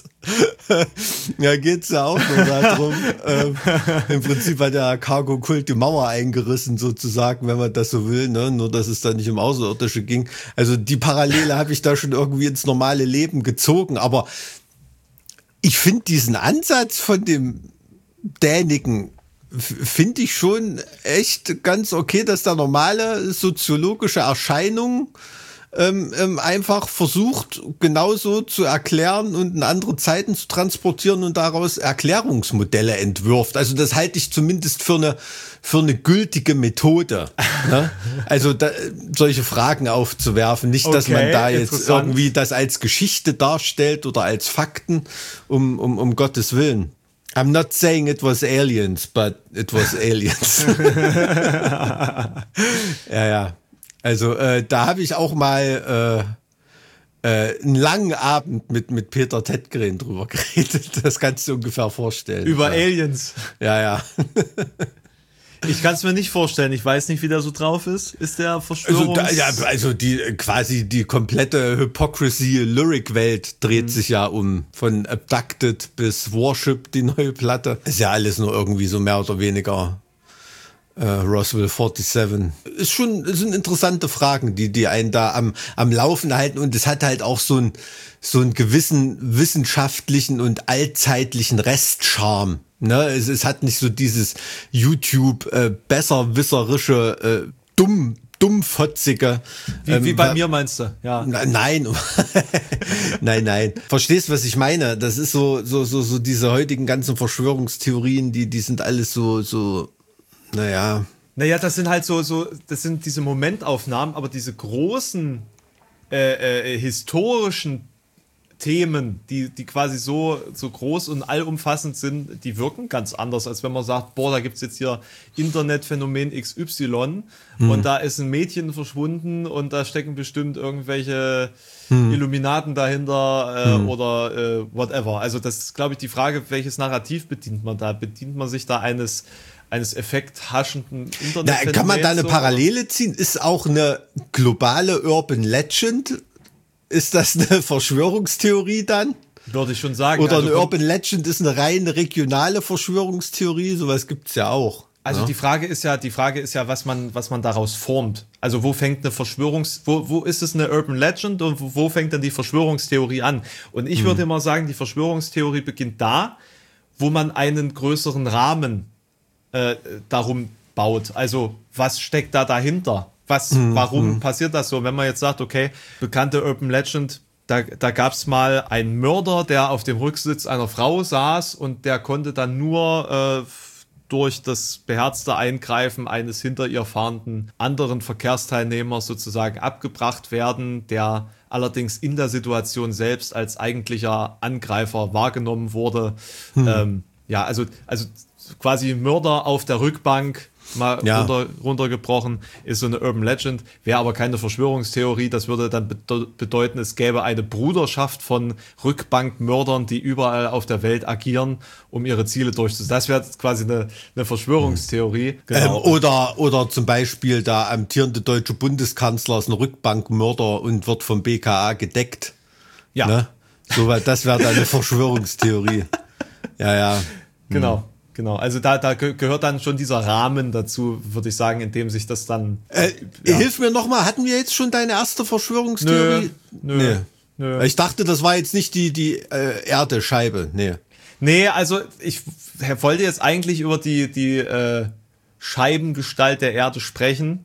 Ja, geht's ja auch nur darum. Ähm, Im Prinzip hat der Cargo-Kult die Mauer eingerissen, sozusagen, wenn man das so will, ne? Nur, dass es da nicht um Außerirdische ging. Also die Parallele habe ich da schon irgendwie ins normale Leben gezogen. Aber ich finde diesen Ansatz von dem Däniken finde ich schon echt ganz okay, dass da normale soziologische Erscheinungen ähm, ähm, einfach versucht, genauso zu erklären und in andere Zeiten zu transportieren und daraus Erklärungsmodelle entwirft. Also das halte ich zumindest für eine, für eine gültige Methode. Ne? Also da, solche Fragen aufzuwerfen. Nicht, dass Okay, man da jetzt interessant. irgendwie das als Geschichte darstellt oder als Fakten, um, um, um Gottes Willen. I'm not saying it was aliens, but it was aliens. ja, ja. Also äh, da habe ich auch mal äh, äh, einen langen Abend mit, mit Peter Tätgren drüber geredet. Das kannst du ungefähr vorstellen. Über ja. Aliens. Ja, ja. Ich kann es mir nicht vorstellen. Ich weiß nicht, wie der so drauf ist. Ist der Verschwörungs... Also, da, ja, also die quasi die komplette Hypocrisy-Lyric-Welt dreht mhm. sich ja um. Von Abducted bis Warship, die neue Platte. Ist ja alles nur irgendwie so mehr oder weniger äh, Roswell siebenundvierzig. Ist schon, es sind interessante Fragen, die, die einen da am, am Laufen halten. Und es hat halt auch so ein so einen gewissen wissenschaftlichen und allzeitlichen Restcharme. Ne, es, es hat nicht so dieses YouTube äh, besserwisserische, äh, dumm, dummfotzige. Wie, ähm, wie bei mir meinst du? Ja. Na, nein, nein, nein. Verstehst, was ich meine? Das ist so, so, so, so diese heutigen ganzen Verschwörungstheorien, die, die sind alles so, so, naja. Naja, das sind halt so, so, das sind diese Momentaufnahmen, aber diese großen äh, äh, historischen Themen, die, die quasi so, so groß und allumfassend sind, die wirken ganz anders, als wenn man sagt, boah, da gibt es jetzt hier Internetphänomen X Y hm. und da ist ein Mädchen verschwunden und da stecken bestimmt irgendwelche hm. Illuminaten dahinter äh, hm. oder äh, whatever. Also das ist, glaube ich, die Frage, welches Narrativ bedient man da? Bedient man sich da eines eines effekthaschenden Internet? Kann man da eine so, Parallele oder? ziehen? Ist auch eine globale Urban Legend? Ist das eine Verschwörungstheorie dann? Würde ich schon sagen. Oder also eine Urban Legend ist eine reine regionale Verschwörungstheorie? Sowas gibt's ja auch. Also ja? die Frage ist ja, die Frage ist ja, was man, was man daraus formt. Also wo fängt eine Verschwörungs, wo, wo ist es eine Urban Legend und wo, wo fängt dann die Verschwörungstheorie an? Und ich hm. würde immer sagen, die Verschwörungstheorie beginnt da, wo man einen größeren Rahmen äh, darum baut. Also was steckt da dahinter? Was, hm, warum hm. passiert das so? Wenn man jetzt sagt, okay, bekannte Urban Legend, da, da gab es mal einen Mörder, der auf dem Rücksitz einer Frau saß und der konnte dann nur äh, durch das beherzte Eingreifen eines hinter ihr fahrenden anderen Verkehrsteilnehmers sozusagen abgebracht werden, der allerdings in der Situation selbst als eigentlicher Angreifer wahrgenommen wurde. Hm. Ähm, ja, also, also quasi Mörder auf der Rückbank, mal ja. runter, runtergebrochen, ist so eine Urban Legend, wäre aber keine Verschwörungstheorie. Das würde dann bedeuten, es gäbe eine Bruderschaft von Rückbankmördern, die überall auf der Welt agieren, um ihre Ziele durchzusetzen. Das wäre quasi eine, eine Verschwörungstheorie. Genau. Ähm, oder, oder zum Beispiel der amtierende deutsche Bundeskanzler ist ein Rückbankmörder und wird vom B K A gedeckt. Ja. Ne? So, das wäre dann eine Verschwörungstheorie. Ja, ja. Genau. Hm. Genau, also da, da gehört dann schon dieser Rahmen dazu, würde ich sagen, in dem sich das dann... Äh, ja. Hilf mir nochmal, hatten wir jetzt schon deine erste Verschwörungstheorie? Nö, nö, nee. nö. Ich dachte, das war jetzt nicht die, die äh, Erde-Scheibe, nee. Nee, also ich wollte jetzt eigentlich über die, die äh, Scheibengestalt der Erde sprechen,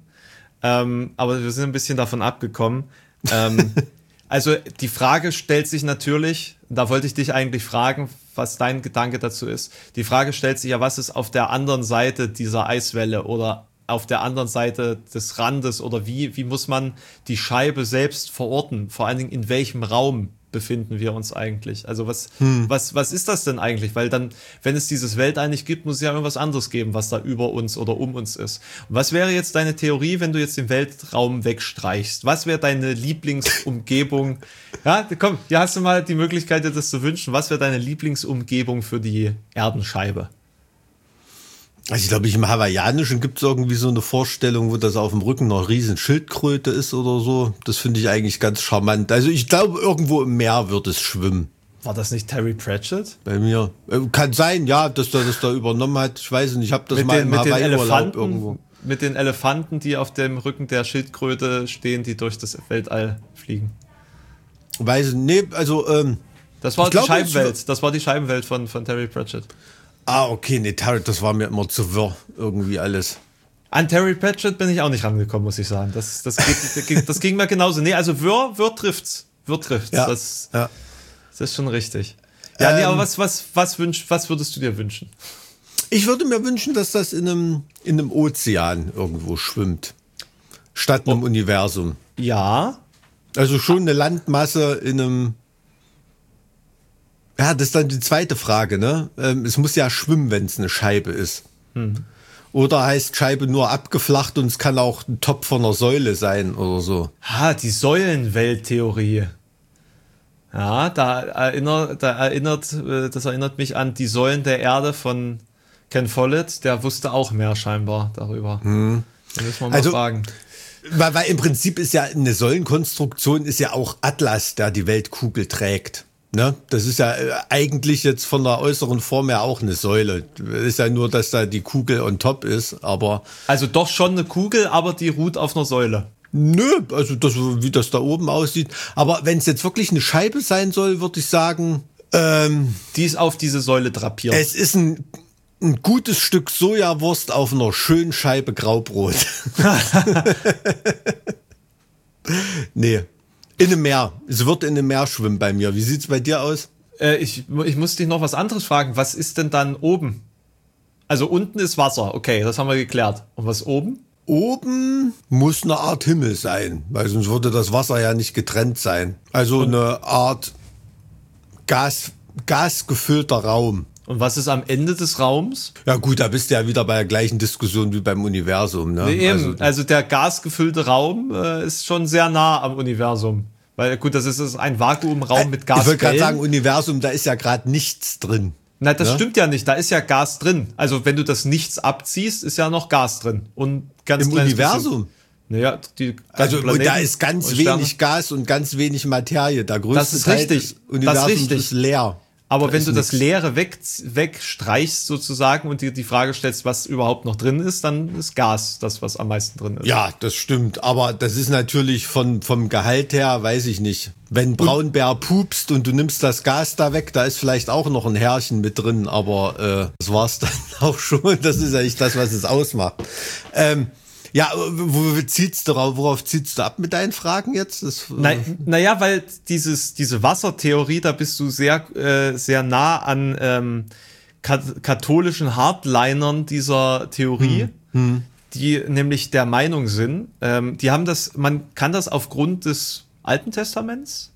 ähm, aber wir sind ein bisschen davon abgekommen. Ähm, also die Frage stellt sich natürlich, da wollte ich dich eigentlich fragen, was dein Gedanke dazu ist. Die Frage stellt sich ja, was ist auf der anderen Seite dieser Eiswelle oder auf der anderen Seite des Randes oder wie, wie muss man die Scheibe selbst verorten? Vor allen Dingen, in welchem Raum befinden wir uns eigentlich? Also was, hm. was, was ist das denn eigentlich? Weil dann, wenn es dieses Weltall nicht gibt, muss es ja irgendwas anderes geben, was da über uns oder um uns ist. Und was wäre jetzt deine Theorie, wenn du jetzt den Weltraum wegstreichst? Was wäre deine Lieblingsumgebung? Ja, komm, hier hast du mal die Möglichkeit, dir das zu wünschen. Was wäre deine Lieblingsumgebung für die Erdenscheibe? Also ich glaube, im Hawaiianischen gibt es irgendwie so eine Vorstellung, wo das auf dem Rücken noch riesen Schildkröte ist oder so. Das finde ich eigentlich ganz charmant. Also ich glaube, irgendwo im Meer wird es schwimmen. War das nicht Terry Pratchett? Bei mir. Kann sein, ja, dass er das da übernommen hat. Ich weiß nicht, ich habe das mit mal den, im Hawaii-Urlaub irgendwo. Mit den Elefanten, die auf dem Rücken der Schildkröte stehen, die durch das Weltall fliegen. Weiß nicht, nee, also ähm, das war die glaube, Scheibenwelt. Das war die Scheibenwelt von, von Terry Pratchett. Ah, okay, nee, Terry, das war mir immer zu wirr, irgendwie alles. An Terry Pratchett bin ich auch nicht rangekommen, muss ich sagen. Das, das, geht, das ging mir genauso. Nee, also wirr, wirr trifft's. Wirr trifft's. Ja, das, ja. das ist schon richtig. Ja, ähm, nee, aber was, was, was, wünsch, was würdest du dir wünschen? Ich würde mir wünschen, dass das in einem, in einem Ozean irgendwo schwimmt. Statt einem oh. Universum. Ja. Also schon eine Landmasse in einem Ja, das ist dann die zweite Frage, ne? Ähm, es muss ja schwimmen, wenn es eine Scheibe ist. Hm. Oder heißt Scheibe nur abgeflacht und es kann auch ein Topf von einer Säule sein oder so. Ah, die Säulenwelttheorie. Ja, da erinnert, da erinnert, das erinnert mich an die Säulen der Erde von Ken Follett. Der wusste auch mehr scheinbar darüber. Hm. Da müssen wir mal also, fragen. Weil, weil im Prinzip ist ja eine Säulenkonstruktion ist ja auch Atlas, der die Weltkugel trägt. Ne? Das ist ja eigentlich jetzt von der äußeren Form her auch eine Säule. Ist ja nur, dass da die Kugel on top ist, aber... Also doch schon eine Kugel, aber die ruht auf einer Säule. Nö, also das, wie das da oben aussieht. Aber wenn es jetzt wirklich eine Scheibe sein soll, würde ich sagen... Ähm, die ist auf diese Säule drapiert. Es ist ein... Ein gutes Stück Sojawurst auf einer schönen Scheibe Graubrot. Nee, in einem Meer. Es wird in einem Meer schwimmen bei mir. Wie sieht's bei dir aus? Äh, ich, ich muss dich noch was anderes fragen. Was ist denn dann oben? Also unten ist Wasser. Okay, das haben wir geklärt. Und was oben? Oben muss eine Art Himmel sein, weil sonst würde das Wasser ja nicht getrennt sein. Also Und? eine Art Gas, gasgefüllter Raum. Und was ist am Ende des Raums? Ja gut, da bist du ja wieder bei der gleichen Diskussion wie beim Universum. Ne? Nee, eben. Also, also der gasgefüllte Raum äh, ist schon sehr nah am Universum. Weil gut, das ist, das ist ein Vakuumraum äh, mit Gas. Ich wollte gerade sagen, Universum, da ist ja gerade nichts drin. Nein, das ne? stimmt ja nicht. Da ist ja Gas drin. Also wenn du das Nichts abziehst, ist ja noch Gas drin. Und ganz Im Universum? Naja, die also und da ist ganz wenig Gas und ganz wenig Materie. Der größte das ist Teil richtig. des Universums das ist, richtig. ist leer. Aber da wenn du nix. das Leere weg, wegstreichst sozusagen und dir die Frage stellst, was überhaupt noch drin ist, dann ist Gas das, was am meisten drin ist. Ja, das stimmt. Aber das ist natürlich von, vom Gehalt her, weiß ich nicht. Wenn Braunbär pupst und du nimmst das Gas da weg, da ist vielleicht auch noch ein Härchen mit drin. Aber äh, das war's dann auch schon. Das ist ja nicht das, was es ausmacht. Ähm, Ja, wo ziehst du darauf, worauf ziehst du ab mit deinen Fragen jetzt? Das, Na, naja, weil dieses, diese Wassertheorie, da bist du sehr, äh, sehr nah an ähm, kat- katholischen Hardlinern dieser Theorie, hm. Hm. die nämlich der Meinung sind, ähm, die haben das, man kann das aufgrund des Alten Testaments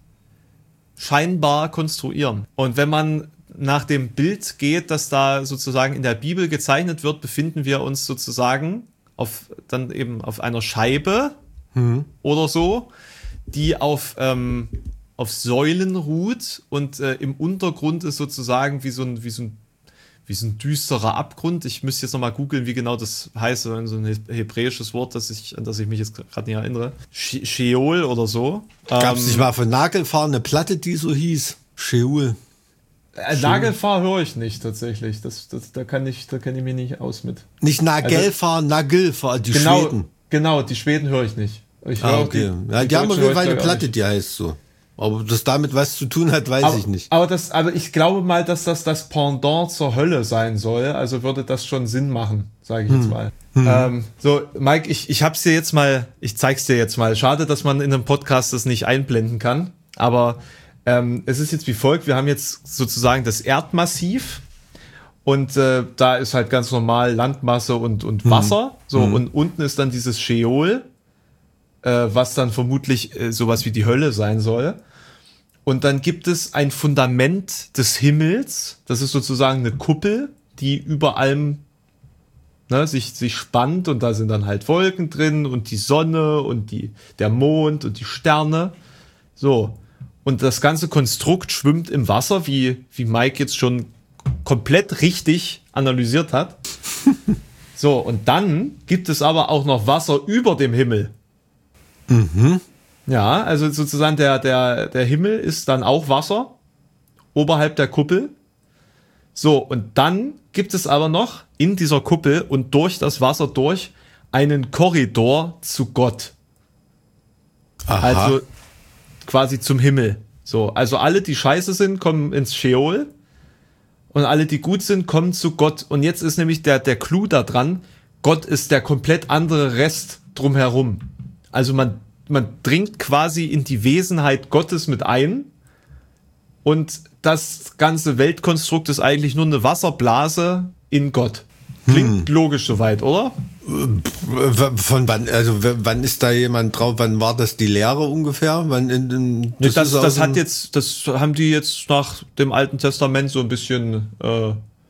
scheinbar konstruieren. Und wenn man nach dem Bild geht, das da sozusagen in der Bibel gezeichnet wird, befinden wir uns sozusagen auf dann eben auf einer Scheibe hm. oder so, die auf, ähm, auf Säulen ruht und äh, im Untergrund ist sozusagen wie so ein, wie so ein, wie so ein düsterer Abgrund. Ich müsste jetzt nochmal googeln, wie genau das heißt, so ein hebräisches Wort, das ich, an das ich mich jetzt gerade nicht erinnere. She- Sheol oder so. Gab es ähm, nicht mal von Nagelfahr eine Platte, die so hieß? Sheol. Äh, Nagelfahr höre ich nicht tatsächlich. Das, das, da kann ich, da kenne ich mich nicht aus mit. Nicht Nagelfahr, also, Nagelfahr, die genau, Schweden. Genau, die Schweden höre ich nicht. Ich ah, okay. Die, ja, die, die haben auf jeden Fall eine Platte, die heißt so. Aber das damit was zu tun hat, weiß aber, ich nicht. Aber das, aber ich glaube mal, dass das das Pendant zur Hölle sein soll. Also würde das schon Sinn machen, sage ich hm. jetzt mal. Hm. Ähm, so, Mike, ich, ich hab's dir jetzt mal, ich zeig's dir jetzt mal. Schade, dass man in einem Podcast das nicht einblenden kann. Aber Ähm, es ist jetzt wie folgt, wir haben jetzt sozusagen das Erdmassiv und äh, da ist halt ganz normal Landmasse und, und Wasser, mhm. so mhm. und unten ist dann dieses Sheol, äh, was dann vermutlich äh, sowas wie die Hölle sein soll. Und dann gibt es ein Fundament des Himmels, das ist sozusagen eine Kuppel, die über allem ne, sich, sich spannt und da sind dann halt Wolken drin und die Sonne und die, der Mond und die Sterne, so. Und das ganze Konstrukt schwimmt im Wasser, wie, wie Mike jetzt schon komplett richtig analysiert hat. So, und dann gibt es aber auch noch Wasser über dem Himmel. Mhm. Ja, also sozusagen der, der, der Himmel ist dann auch Wasser, oberhalb der Kuppel. So, und dann gibt es aber noch in dieser Kuppel und durch das Wasser durch einen Korridor zu Gott. Aha. Also quasi zum Himmel. So, also alle, die scheiße sind, kommen ins Sheol und alle, die gut sind, kommen zu Gott. Und jetzt ist nämlich der, der Clou da dran, Gott ist der komplett andere Rest drumherum. Also man, man dringt quasi in die Wesenheit Gottes mit ein und das ganze Weltkonstrukt ist eigentlich nur eine Wasserblase in Gott. Klingt hm. logisch soweit, oder? Von wann, also wann ist da jemand drauf, wann war das die Lehre ungefähr? Wann in, in, das das, das hat jetzt, das haben die jetzt nach dem Alten Testament so ein bisschen äh,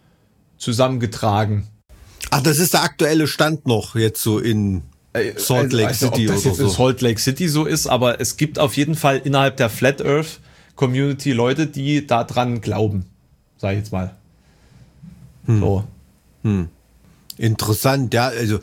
zusammengetragen. Ach, das ist der aktuelle Stand noch jetzt so in Salt Lake also, City ob das oder jetzt so. in Salt Lake City so ist, aber es gibt auf jeden Fall innerhalb der Flat Earth Community Leute, die da dran glauben, sag ich jetzt mal. Hm. So. Hm. Interessant, ja, also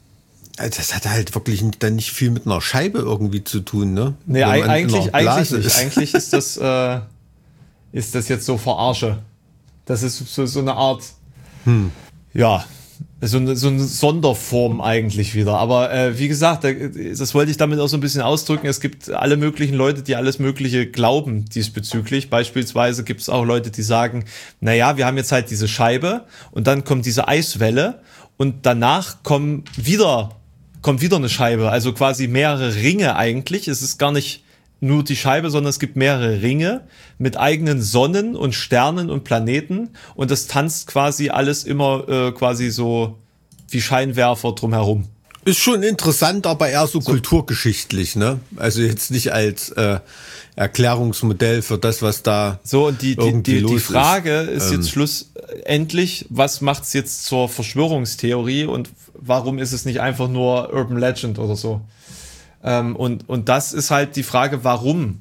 das hat halt wirklich dann nicht viel mit einer Scheibe irgendwie zu tun, ne? Nee, Wenn man eigentlich, in einer eigentlich Blase nicht. ist. Eigentlich ist das, äh, ist das jetzt so Verarsche. Das ist so, so eine Art, Hm. ja, so eine, so eine Sonderform eigentlich wieder. Aber äh, wie gesagt, das wollte ich damit auch so ein bisschen ausdrücken. Es gibt alle möglichen Leute, die alles Mögliche glauben diesbezüglich. Beispielsweise gibt es auch Leute, die sagen, naja, wir haben jetzt halt diese Scheibe und dann kommt diese Eiswelle und danach kommen wieder, kommt wieder eine Scheibe. Also quasi mehrere Ringe eigentlich. Es ist gar nicht nur die Scheibe, sondern es gibt mehrere Ringe mit eigenen Sonnen und Sternen und Planeten und das tanzt quasi alles immer äh, quasi so wie Scheinwerfer drumherum. Ist schon interessant, aber eher so, so kulturgeschichtlich, ne? Also jetzt nicht als äh, Erklärungsmodell für das, was da so und die die die, die Frage ist, ist ähm. jetzt schlussendlich, was macht's jetzt zur Verschwörungstheorie und warum ist es nicht einfach nur Urban Legend oder so? Ähm, und, und das ist halt die Frage, warum?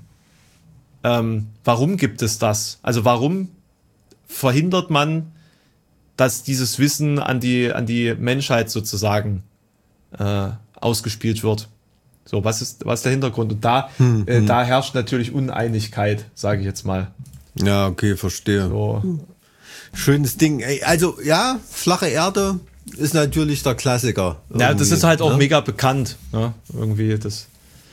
Ähm, warum gibt es das? Also warum verhindert man, dass dieses Wissen an die, an die Menschheit sozusagen äh, ausgespielt wird? So, was ist, was ist der Hintergrund? Und da, hm, äh, hm. da herrscht natürlich Uneinigkeit, sage ich jetzt mal. Ja, okay, verstehe. So. Schönes Ding. Ey, also ja, flache Erde ist natürlich der Klassiker. Ja, das ist halt auch ne? mega bekannt. Ne? Irgendwie das.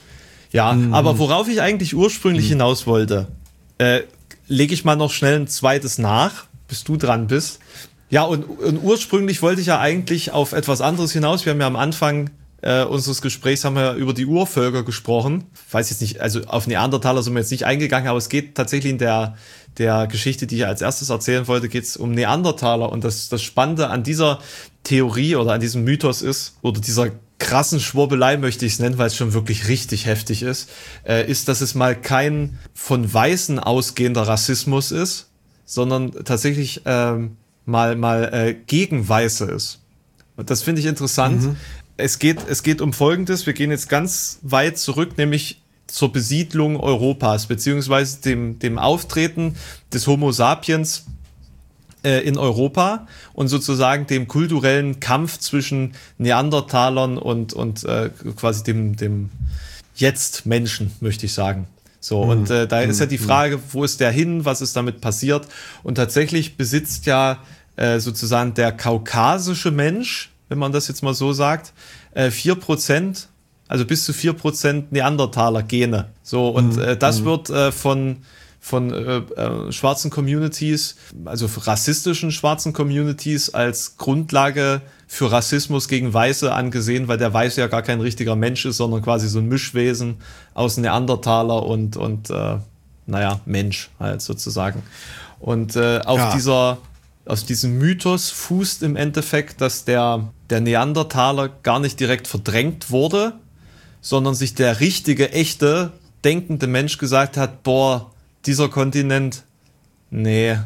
Ja, Mhm. aber worauf ich eigentlich ursprünglich mhm. hinaus wollte, äh, lege ich mal noch schnell ein zweites nach, bis du dran bist. Ja, und, und ursprünglich wollte ich ja eigentlich auf etwas anderes hinaus. Wir haben ja am Anfang äh, unseres Gesprächs haben wir über die Urvölker gesprochen. Ich weiß jetzt nicht, also auf Neandertaler sind wir jetzt nicht eingegangen, aber es geht tatsächlich in der der Geschichte, die ich als erstes erzählen wollte, geht es um Neandertaler. Und das, das Spannende an dieser Theorie oder an diesem Mythos ist, oder dieser krassen Schwurbelei möchte ich es nennen, weil es schon wirklich richtig heftig ist, äh, ist, dass es mal kein von Weißen ausgehender Rassismus ist, sondern tatsächlich ähm, mal, mal äh, gegen Weiße ist. Und das finde ich interessant. Mhm. Es geht, es geht um Folgendes. Wir gehen jetzt ganz weit zurück, nämlich zur Besiedlung Europas, beziehungsweise dem, dem Auftreten des Homo sapiens äh, in Europa und sozusagen dem kulturellen Kampf zwischen Neandertalern und, und äh, quasi dem, dem Jetzt-Menschen, möchte ich sagen. So, mhm. und äh, da ist ja die Frage, wo ist der hin, was ist damit passiert? Und tatsächlich besitzt ja äh, sozusagen der kaukasische Mensch, wenn man das jetzt mal so sagt, äh, vier Prozent, also bis zu vier Prozent Neandertaler-Gene. So, und äh, das mhm. wird äh, von, von äh, äh, schwarzen Communities, also rassistischen schwarzen Communities, als Grundlage für Rassismus gegen Weiße angesehen, weil der Weiße ja gar kein richtiger Mensch ist, sondern quasi so ein Mischwesen aus Neandertaler und, und äh, naja, Mensch halt sozusagen. Und äh, auf ja. dieser aus diesem Mythos fußt im Endeffekt, dass der, der Neandertaler gar nicht direkt verdrängt wurde, sondern sich der richtige, echte, denkende Mensch gesagt hat, boah, dieser Kontinent, nee,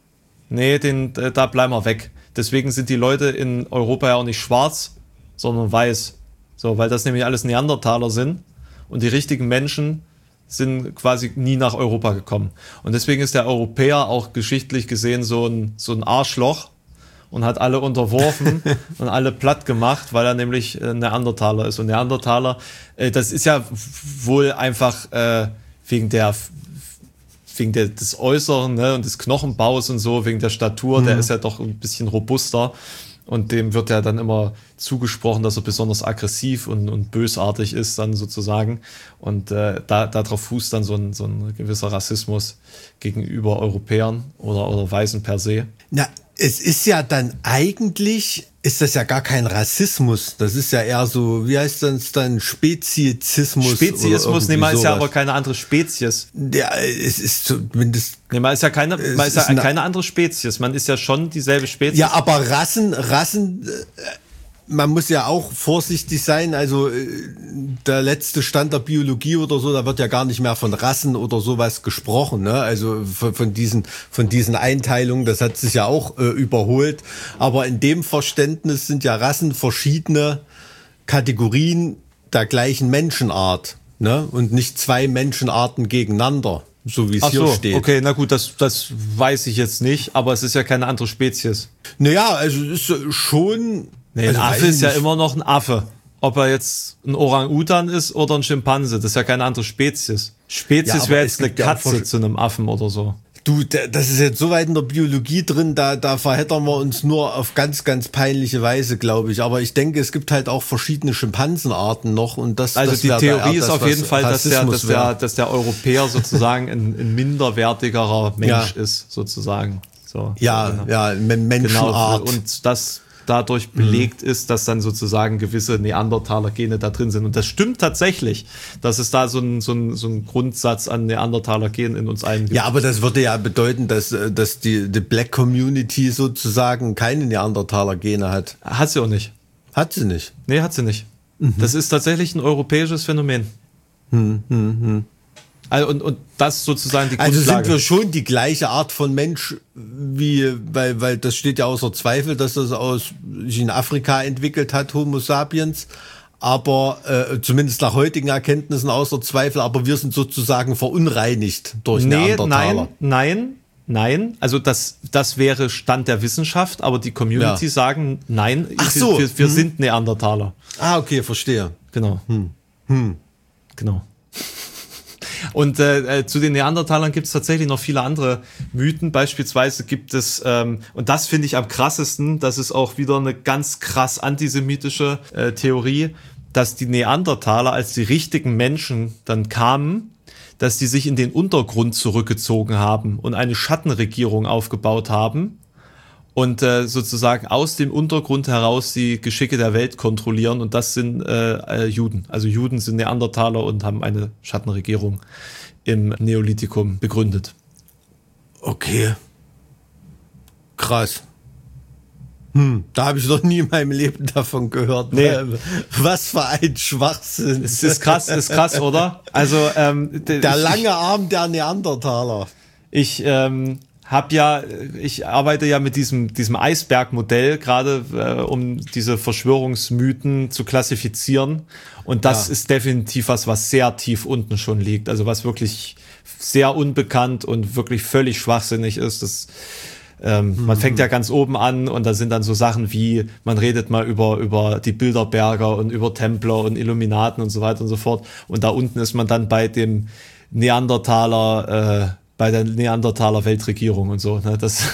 nee, den, da bleiben wir weg. Deswegen sind die Leute in Europa ja auch nicht schwarz, sondern weiß. So, weil das nämlich alles Neandertaler sind und die richtigen Menschen sind quasi nie nach Europa gekommen. Und deswegen ist der Europäer auch geschichtlich gesehen so ein, so ein Arschloch und hat alle unterworfen und alle platt gemacht, weil er nämlich ein Neandertaler ist. Und Neandertaler, äh, das ist ja wohl einfach äh, wegen der wegen der, des Äußeren, ne, und des Knochenbaus und so, wegen der Statur, mhm. der ist ja doch ein bisschen robuster. Und dem wird ja dann immer zugesprochen, dass er besonders aggressiv und, und bösartig ist dann sozusagen. Und äh, da, darauf fußt dann so ein, so ein gewisser Rassismus gegenüber Europäern oder, oder Weißen per se. Na, es ist ja dann eigentlich, ist das ja gar kein Rassismus. Das ist ja eher so, wie heißt das dann, Speziesismus. Speziesmus, nee, man ist ja aber keine andere Spezies. Ja, es ist zumindest... Nee, man ist ja keine, man ist ja ist keine andere Spezies. Man ist ja schon dieselbe Spezies. Ja, aber Rassen, Rassen... Äh, man muss ja auch vorsichtig sein, also der letzte Stand der Biologie oder so, da wird ja gar nicht mehr von Rassen oder sowas gesprochen, ne? Also von, von diesen von diesen Einteilungen, das hat sich ja auch äh, überholt, aber in dem Verständnis sind ja Rassen verschiedene Kategorien der gleichen Menschenart, ne? Und nicht zwei Menschenarten gegeneinander, so wie es Ach hier so, steht. Okay, na gut, das, das weiß ich jetzt nicht, aber es ist ja keine andere Spezies. Naja, also es ist schon... Nee, also ein Affe ist ja immer noch ein Affe. Ob er jetzt ein Orang-Utan ist oder ein Schimpanse, das ist ja keine andere Spezies. Spezies Ja, wäre aber jetzt es eine gibt ja auch Katze Versch- zu einem Affen oder so. Du, das ist jetzt so weit in der Biologie drin, da, da verheddern wir uns nur auf ganz, ganz peinliche Weise, glaube ich. Aber ich denke, es gibt halt auch verschiedene Schimpansenarten noch und das. Also das die wär Theorie da ist das, auf jeden was Fall, dass der, Rassismus dass der, wär. dass der Europäer sozusagen ein, ein minderwertigerer Mensch Ja. ist, sozusagen. So. Ja, Genau. ja, Men- Menschenart. Genau, und das dadurch belegt mhm. ist, dass dann sozusagen gewisse Neandertaler-Gene da drin sind. Und das stimmt tatsächlich, dass es da so einen so ein, so ein Grundsatz an Neandertaler-Genen in uns allen gibt. Ja, aber das würde ja bedeuten, dass, dass die, die Black Community sozusagen keine Neandertaler-Gene hat. Hat sie auch nicht. Hat sie nicht. Nee, hat sie nicht. Mhm. Das ist tatsächlich ein europäisches Phänomen. Hm, hm, hm. Also und, und das sozusagen die Also Grundlage. sind wir schon die gleiche Art von Mensch, wie, weil, weil das steht ja außer Zweifel, dass das aus, sich in Afrika entwickelt hat, Homo sapiens. Aber äh, zumindest nach heutigen Erkenntnissen außer Zweifel, aber wir sind sozusagen verunreinigt durch nee, Neandertaler. Nein, nein, nein. Also das, das wäre Stand der Wissenschaft, aber die Community Ja. sagen, nein, Ach wir, so. wir, wir Hm. sind Neandertaler. Ah, okay, verstehe. Genau. Hm. Hm. Genau. Und äh, zu den Neandertalern gibt es tatsächlich noch viele andere Mythen. Beispielsweise gibt es, ähm, und das finde ich am krassesten, das ist auch wieder eine ganz krass antisemitische äh, Theorie, dass die Neandertaler, als die richtigen Menschen dann kamen, dass die sich in den Untergrund zurückgezogen haben und eine Schattenregierung aufgebaut haben und äh, sozusagen aus dem Untergrund heraus die Geschicke der Welt kontrollieren. Und das sind äh, äh, Juden. Also Juden sind Neandertaler und haben eine Schattenregierung im Neolithikum begründet. Okay. Krass. Hm, da habe ich noch nie in meinem Leben davon gehört. Nee. Was für ein Schwachsinn. Es ist krass, ist krass, oder? Also ähm, d- Der ich, lange Arm der Neandertaler. Ich ähm, habe ja, ich arbeite ja mit diesem diesem Eisbergmodell gerade, äh, um diese Verschwörungsmythen zu klassifizieren. Und das Ja. ist definitiv was, was sehr tief unten schon liegt. Also was wirklich sehr unbekannt und wirklich völlig schwachsinnig ist. Das Ähm, mhm. Man fängt ja ganz oben an und da sind dann so Sachen wie, man redet mal über, über die Bilderberger und über Templer und Illuminaten und so weiter und so fort. Und da unten ist man dann bei dem Neandertaler, äh, bei der Neandertaler Weltregierung und so. Ne? Das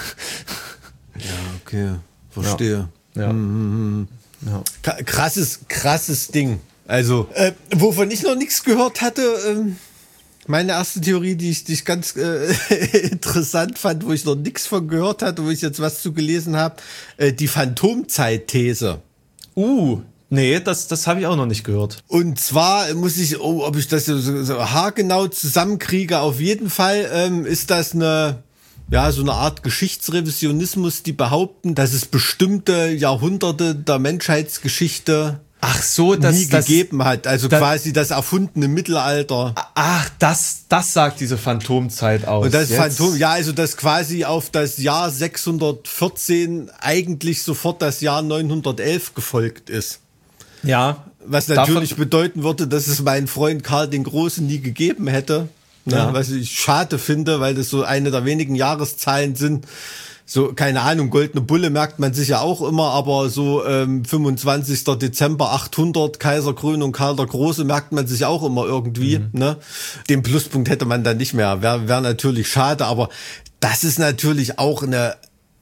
Ja, okay, verstehe. Ja. Mhm. Ja. Krasses, krasses Ding. Also, äh, wovon ich noch nichts gehört hatte, ähm, meine erste Theorie, die ich, die ich ganz äh, interessant fand, wo ich noch nichts von gehört hatte, wo ich jetzt was zu gelesen habe, äh, die Phantomzeit-These. Uh, nee, das, das habe ich auch noch nicht gehört. Und zwar muss ich, oh, ob ich das so, so haargenau zusammenkriege, auf jeden Fall ähm, ist das eine, ja, so eine Art Geschichtsrevisionismus, die behaupten, dass es bestimmte Jahrhunderte der Menschheitsgeschichte Ach so, das, nie das, gegeben hat. Also das, quasi das erfundene Mittelalter. Ach, das, das sagt diese Phantomzeit aus. Und das Jetzt. Phantom, ja, also das quasi auf das Jahr sechshundertvierzehn eigentlich sofort das Jahr neunhundertelf gefolgt ist. Ja. Was natürlich davon bedeuten würde, dass es meinen Freund Karl den Großen nie gegeben hätte. Ne? Ja. Was ich schade finde, weil das so eine der wenigen Jahreszahlen sind. So, keine Ahnung, Goldene Bulle merkt man sich ja auch immer, aber so ähm, fünfundzwanzigster Dezember achthundert, Kaiserkrönung Karl der Große merkt man sich auch immer irgendwie. Mhm. Ne? Den Pluspunkt hätte man dann nicht mehr, wäre wär natürlich schade, aber das ist natürlich auch eine,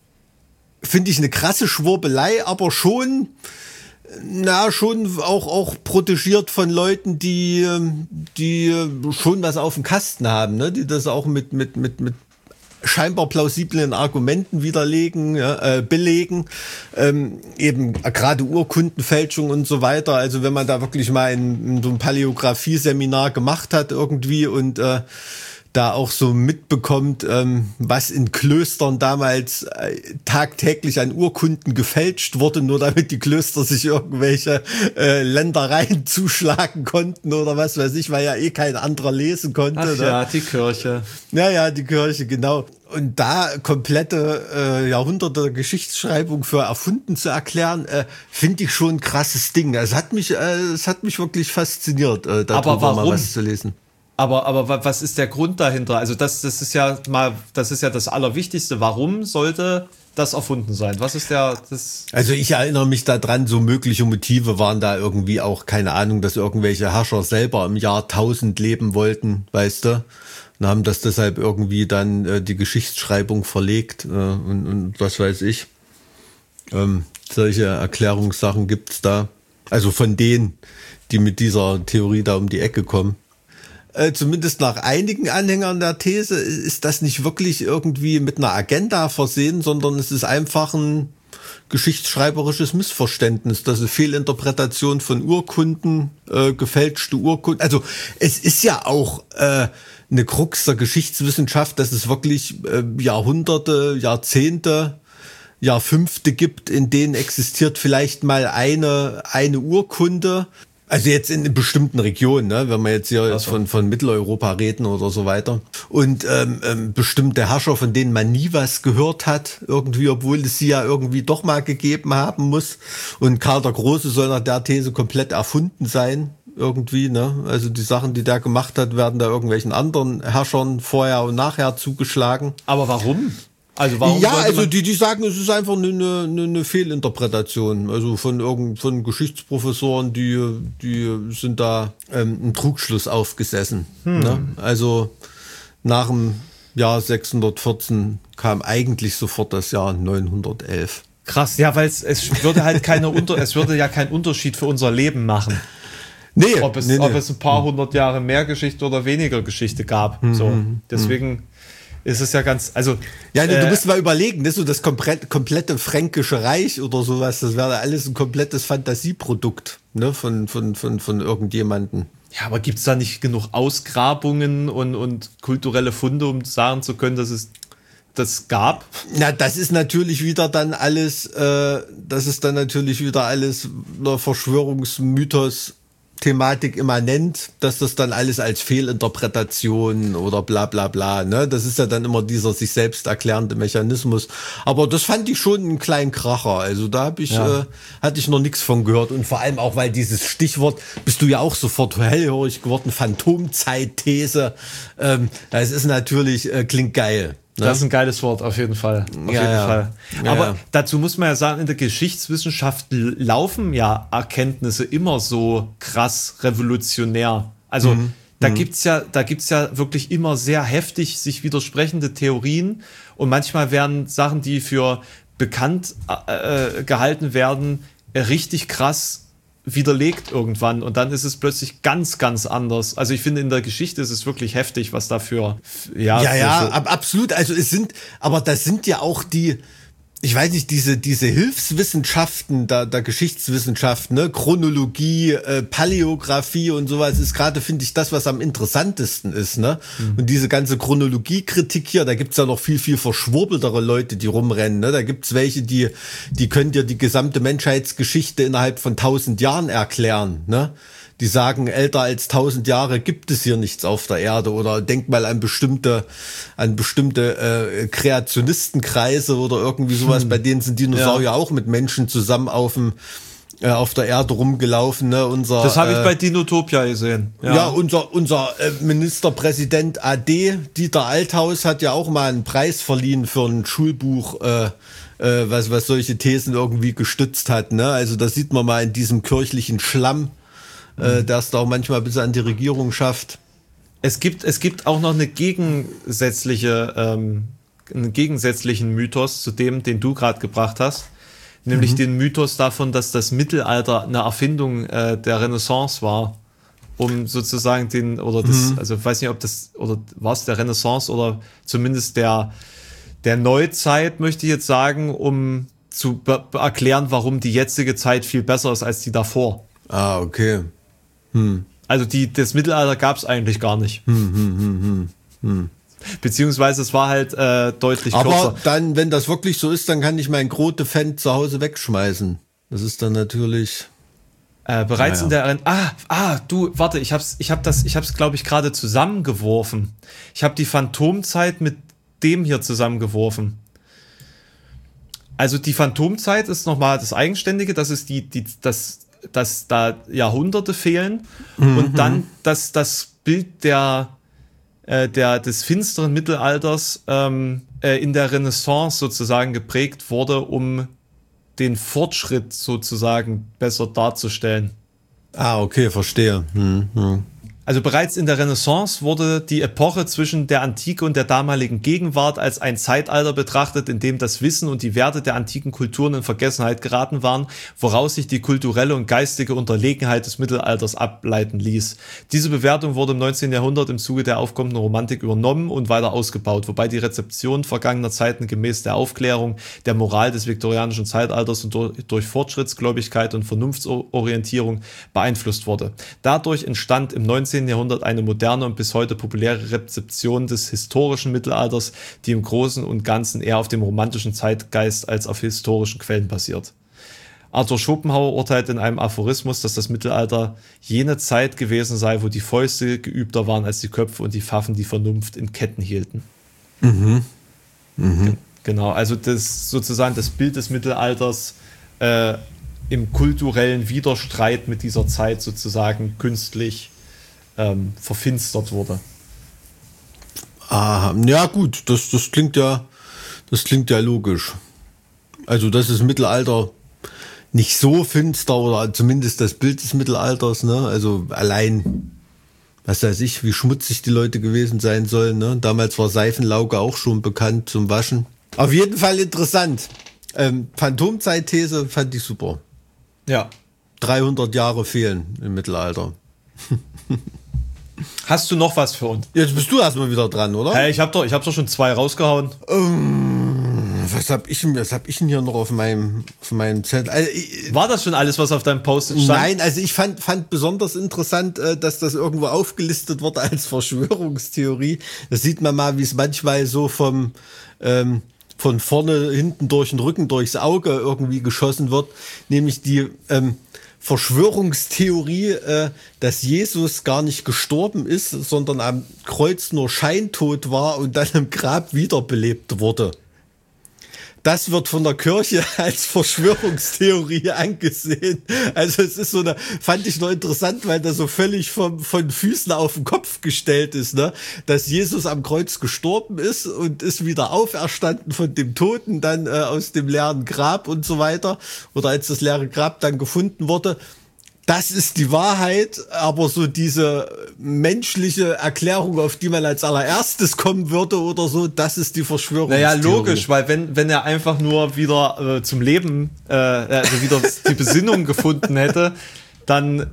finde ich, eine krasse Schwurbelei, aber schon, na, schon auch, auch protegiert von Leuten, die, die schon was auf dem Kasten haben, ne? Die das auch mit, mit, mit, mit scheinbar plausiblen Argumenten widerlegen, ja, äh, belegen, ähm, eben äh, gerade Urkundenfälschung und so weiter. Also wenn man da wirklich mal in, in so ein Paläographie-Seminar gemacht hat irgendwie und äh, da auch so mitbekommt, ähm, was in Klöstern damals äh, tagtäglich an Urkunden gefälscht wurde, nur damit die Klöster sich irgendwelche äh, Ländereien zuschlagen konnten oder was weiß ich, weil ja eh kein anderer lesen konnte. Ach ne? ja, die Kirche. Naja, die Kirche, genau. Und da komplette äh, Jahrhunderte Geschichtsschreibung für erfunden zu erklären, äh, finde ich schon ein krasses Ding. Es hat mich, äh, es hat mich wirklich fasziniert, äh, darüber Aber warum? mal was zu lesen. Aber, aber was ist der Grund dahinter? Also das, das ist ja mal, das ist ja das Allerwichtigste. Warum sollte das erfunden sein? Was ist der, das? Also ich erinnere mich daran, so mögliche Motive waren da irgendwie auch, keine Ahnung, dass irgendwelche Herrscher selber im Jahr tausend leben wollten, weißt du? Und haben das deshalb irgendwie dann äh, die Geschichtsschreibung verlegt äh, und, und was weiß ich. Ähm, solche Erklärungssachen gibt's da. Also von denen, die mit dieser Theorie da um die Ecke kommen. Äh, zumindest nach einigen Anhängern der These ist das nicht wirklich irgendwie mit einer Agenda versehen, sondern es ist einfach ein geschichtsschreiberisches Missverständnis, das ist Fehlinterpretation von Urkunden, äh, gefälschte Urkunden. Also es ist ja auch äh, eine Krux der Geschichtswissenschaft, dass es wirklich äh, Jahrhunderte, Jahrzehnte, Jahrfünfte gibt, in denen existiert vielleicht mal eine eine Urkunde. Also jetzt in bestimmten Regionen, ne, wenn wir jetzt hier also. von, von Mitteleuropa reden oder so weiter. Und ähm, ähm, bestimmte Herrscher, von denen man nie was gehört hat, irgendwie, obwohl es sie ja irgendwie doch mal gegeben haben muss. Und Karl der Große soll nach der These komplett erfunden sein, irgendwie. Ne? Also die Sachen, die der gemacht hat, werden da irgendwelchen anderen Herrschern vorher und nachher zugeschlagen. Aber warum? Also warum ja, also die, die sagen, es ist einfach eine, eine, eine Fehlinterpretation. Also von irgend, von Geschichtsprofessoren, die, die sind da ähm, ein Trugschluss aufgesessen. Hm. Ne? Also nach dem Jahr sechshundertvierzehn kam eigentlich sofort das Jahr neunhundertelf. Krass, ja, weil es, es würde halt keine Unter, es würde ja keinen Unterschied für unser Leben machen. Nee, ob es, nee, nee. ob es ein paar hundert Jahre mehr Geschichte oder weniger Geschichte gab. Mhm. So, deswegen ist es ja ganz, also. Ja, du äh, musst mal überlegen, das ist so das komplette, komplette Fränkische Reich oder sowas, das wäre alles ein komplettes Fantasieprodukt, ne, von, von, von, von irgendjemanden. Ja, aber gibt's da nicht genug Ausgrabungen und, und kulturelle Funde, um sagen zu können, dass es das gab? Na, das ist natürlich wieder dann alles, äh, das ist dann natürlich wieder alles einer Verschwörungsmythos Thematik immanent, dass das dann alles als Fehlinterpretation oder bla bla bla, ne? Das ist ja dann immer dieser sich selbst erklärende Mechanismus. Aber das fand ich schon einen kleinen Kracher. Also da hab ich, ja. äh, hatte ich noch nichts von gehört. Und vor allem auch, weil dieses Stichwort, bist du ja auch sofort hellhörig geworden, Phantomzeit-These. Ähm, das ist natürlich, äh, klingt geil. Ne? Das ist ein geiles Wort, auf jeden Fall. Auf ja, jeden ja. Fall. Ja, Aber ja. dazu muss man ja sagen, in der Geschichtswissenschaft laufen ja Erkenntnisse immer so krass revolutionär. Also mhm. da mhm. gibt's ja, da gibt's ja wirklich immer sehr heftig sich widersprechende Theorien und manchmal werden Sachen, die für bekannt äh, gehalten werden, richtig krass widerlegt irgendwann und dann ist es plötzlich ganz, ganz anders. Also ich finde, in der Geschichte ist es wirklich heftig, was dafür, ja. Ja, ja, ab, absolut. Also es sind, aber das sind ja auch die, ich weiß nicht, diese, diese Hilfswissenschaften der, der Geschichtswissenschaft, ne, Chronologie, äh, Paläographie und sowas ist gerade, finde ich, das, was am interessantesten ist, ne. Mhm. Und diese ganze Chronologiekritik hier, da gibt's ja noch viel, viel verschwurbeltere Leute, die rumrennen, ne. Da gibt's welche, die, die können dir die gesamte Menschheitsgeschichte innerhalb von tausend Jahren erklären, ne. Die sagen, älter als tausend Jahre gibt es hier nichts auf der Erde oder denk mal an bestimmte, an bestimmte äh, Kreationistenkreise oder irgendwie sowas. Hm. Bei denen sind Dinosaurier ja auch mit Menschen zusammen auf dem äh, auf der Erde rumgelaufen. Ne? Unser, das habe ich äh, bei Dinotopia gesehen. Ja, ja unser unser äh, Ministerpräsident A D, Dieter Althaus, hat ja auch mal einen Preis verliehen für ein Schulbuch, äh, äh, was was solche Thesen irgendwie gestützt hat. Ne? Also das sieht man mal in diesem kirchlichen Schlamm. Äh, der es da auch manchmal bis an die Regierung schafft. Es gibt, es gibt auch noch eine gegensätzliche, ähm, einen gegensätzlichen Mythos zu dem, den du gerade gebracht hast. Nämlich mhm. den Mythos davon, dass das Mittelalter eine Erfindung äh, der Renaissance war. Um sozusagen den, oder das, mhm. also ich weiß nicht, ob das, oder war es der Renaissance oder zumindest der, der Neuzeit, möchte ich jetzt sagen, um zu be- erklären, warum die jetzige Zeit viel besser ist als die davor. Ah, okay. Hm. Also die, das Mittelalter gab es eigentlich gar nicht. Hm, hm, hm, hm. Hm. Beziehungsweise es war halt äh, deutlich Aber kürzer. Aber dann, wenn das wirklich so ist, dann kann ich mein Grote Fan zu Hause wegschmeißen. Das ist dann natürlich... Äh, bereits naja. in der... Ah, ah, du, warte, ich hab's, ich hab das, ich hab's, glaube ich, gerade zusammengeworfen. Ich habe die Phantomzeit mit dem hier zusammengeworfen. Also die Phantomzeit ist nochmal das Eigenständige, das ist die, die, das, dass da Jahrhunderte fehlen mhm. und dann, dass das Bild der, äh, der, des finsteren Mittelalters ähm, äh, in der Renaissance sozusagen geprägt wurde, um den Fortschritt sozusagen besser darzustellen. Ah, okay, verstehe. Hm, hm. Also bereits in der Renaissance wurde die Epoche zwischen der Antike und der damaligen Gegenwart als ein Zeitalter betrachtet, in dem das Wissen und die Werte der antiken Kulturen in Vergessenheit geraten waren, woraus sich die kulturelle und geistige Unterlegenheit des Mittelalters ableiten ließ. Diese Bewertung wurde im neunzehnten Jahrhundert im Zuge der aufkommenden Romantik übernommen und weiter ausgebaut, wobei die Rezeption vergangener Zeiten gemäß der Aufklärung, der Moral des viktorianischen Zeitalters und durch, durch Fortschrittsgläubigkeit und Vernunftsorientierung beeinflusst wurde. Dadurch entstand im neunzehnten Jahrhundert eine moderne und bis heute populäre Rezeption des historischen Mittelalters, die im Großen und Ganzen eher auf dem romantischen Zeitgeist als auf historischen Quellen basiert. Arthur Schopenhauer urteilt in einem Aphorismus, dass das Mittelalter jene Zeit gewesen sei, wo die Fäuste geübter waren als die Köpfe und die Pfaffen die Vernunft in Ketten hielten. Mhm. Mhm. Genau, also das sozusagen das Bild des Mittelalters äh, im kulturellen Widerstreit mit dieser Zeit sozusagen künstlich Ähm, verfinstert wurde. Ah, ja gut, das, das klingt ja, das klingt ja logisch. Also das ist Mittelalter nicht so finster oder zumindest das Bild des Mittelalters, ne? Also allein, was weiß ich, wie schmutzig die Leute gewesen sein sollen, ne? Damals war Seifenlauge auch schon bekannt zum Waschen. Auf jeden Fall interessant. Ähm, Phantomzeit-These fand ich super. Ja. dreihundert Jahre fehlen im Mittelalter. Hast du noch was für uns? Jetzt bist du erstmal wieder dran, oder? Hey, ich hab doch, ich hab doch schon zwei rausgehauen. Um, was hab ich, was hab ich denn hier noch auf meinem, auf meinem Zettel? Also, ich, War das schon alles, was auf deinem Post stand? Nein, also ich fand, fand besonders interessant, dass das irgendwo aufgelistet wurde als Verschwörungstheorie. Das sieht man mal, wie es manchmal so vom, ähm, von vorne, hinten durch den Rücken, durchs Auge irgendwie geschossen wird. Nämlich die, ähm, Verschwörungstheorie, äh, dass Jesus gar nicht gestorben ist, sondern am Kreuz nur scheintot war und dann im Grab wiederbelebt wurde. Das wird von der Kirche als Verschwörungstheorie angesehen. Also es ist so eine, fand ich noch interessant, weil das so völlig vom, von Füßen auf den Kopf gestellt ist, ne? Dass Jesus am Kreuz gestorben ist und ist wieder auferstanden von dem Toten, dann äh, aus dem leeren Grab und so weiter. Oder als das leere Grab dann gefunden wurde. Das ist die Wahrheit, aber so diese menschliche Erklärung, auf die man als allererstes kommen würde oder so, das ist die Verschwörungstheorie. Naja, logisch, weil wenn, wenn er einfach nur wieder äh, zum Leben, äh, also wieder die Besinnung gefunden hätte, dann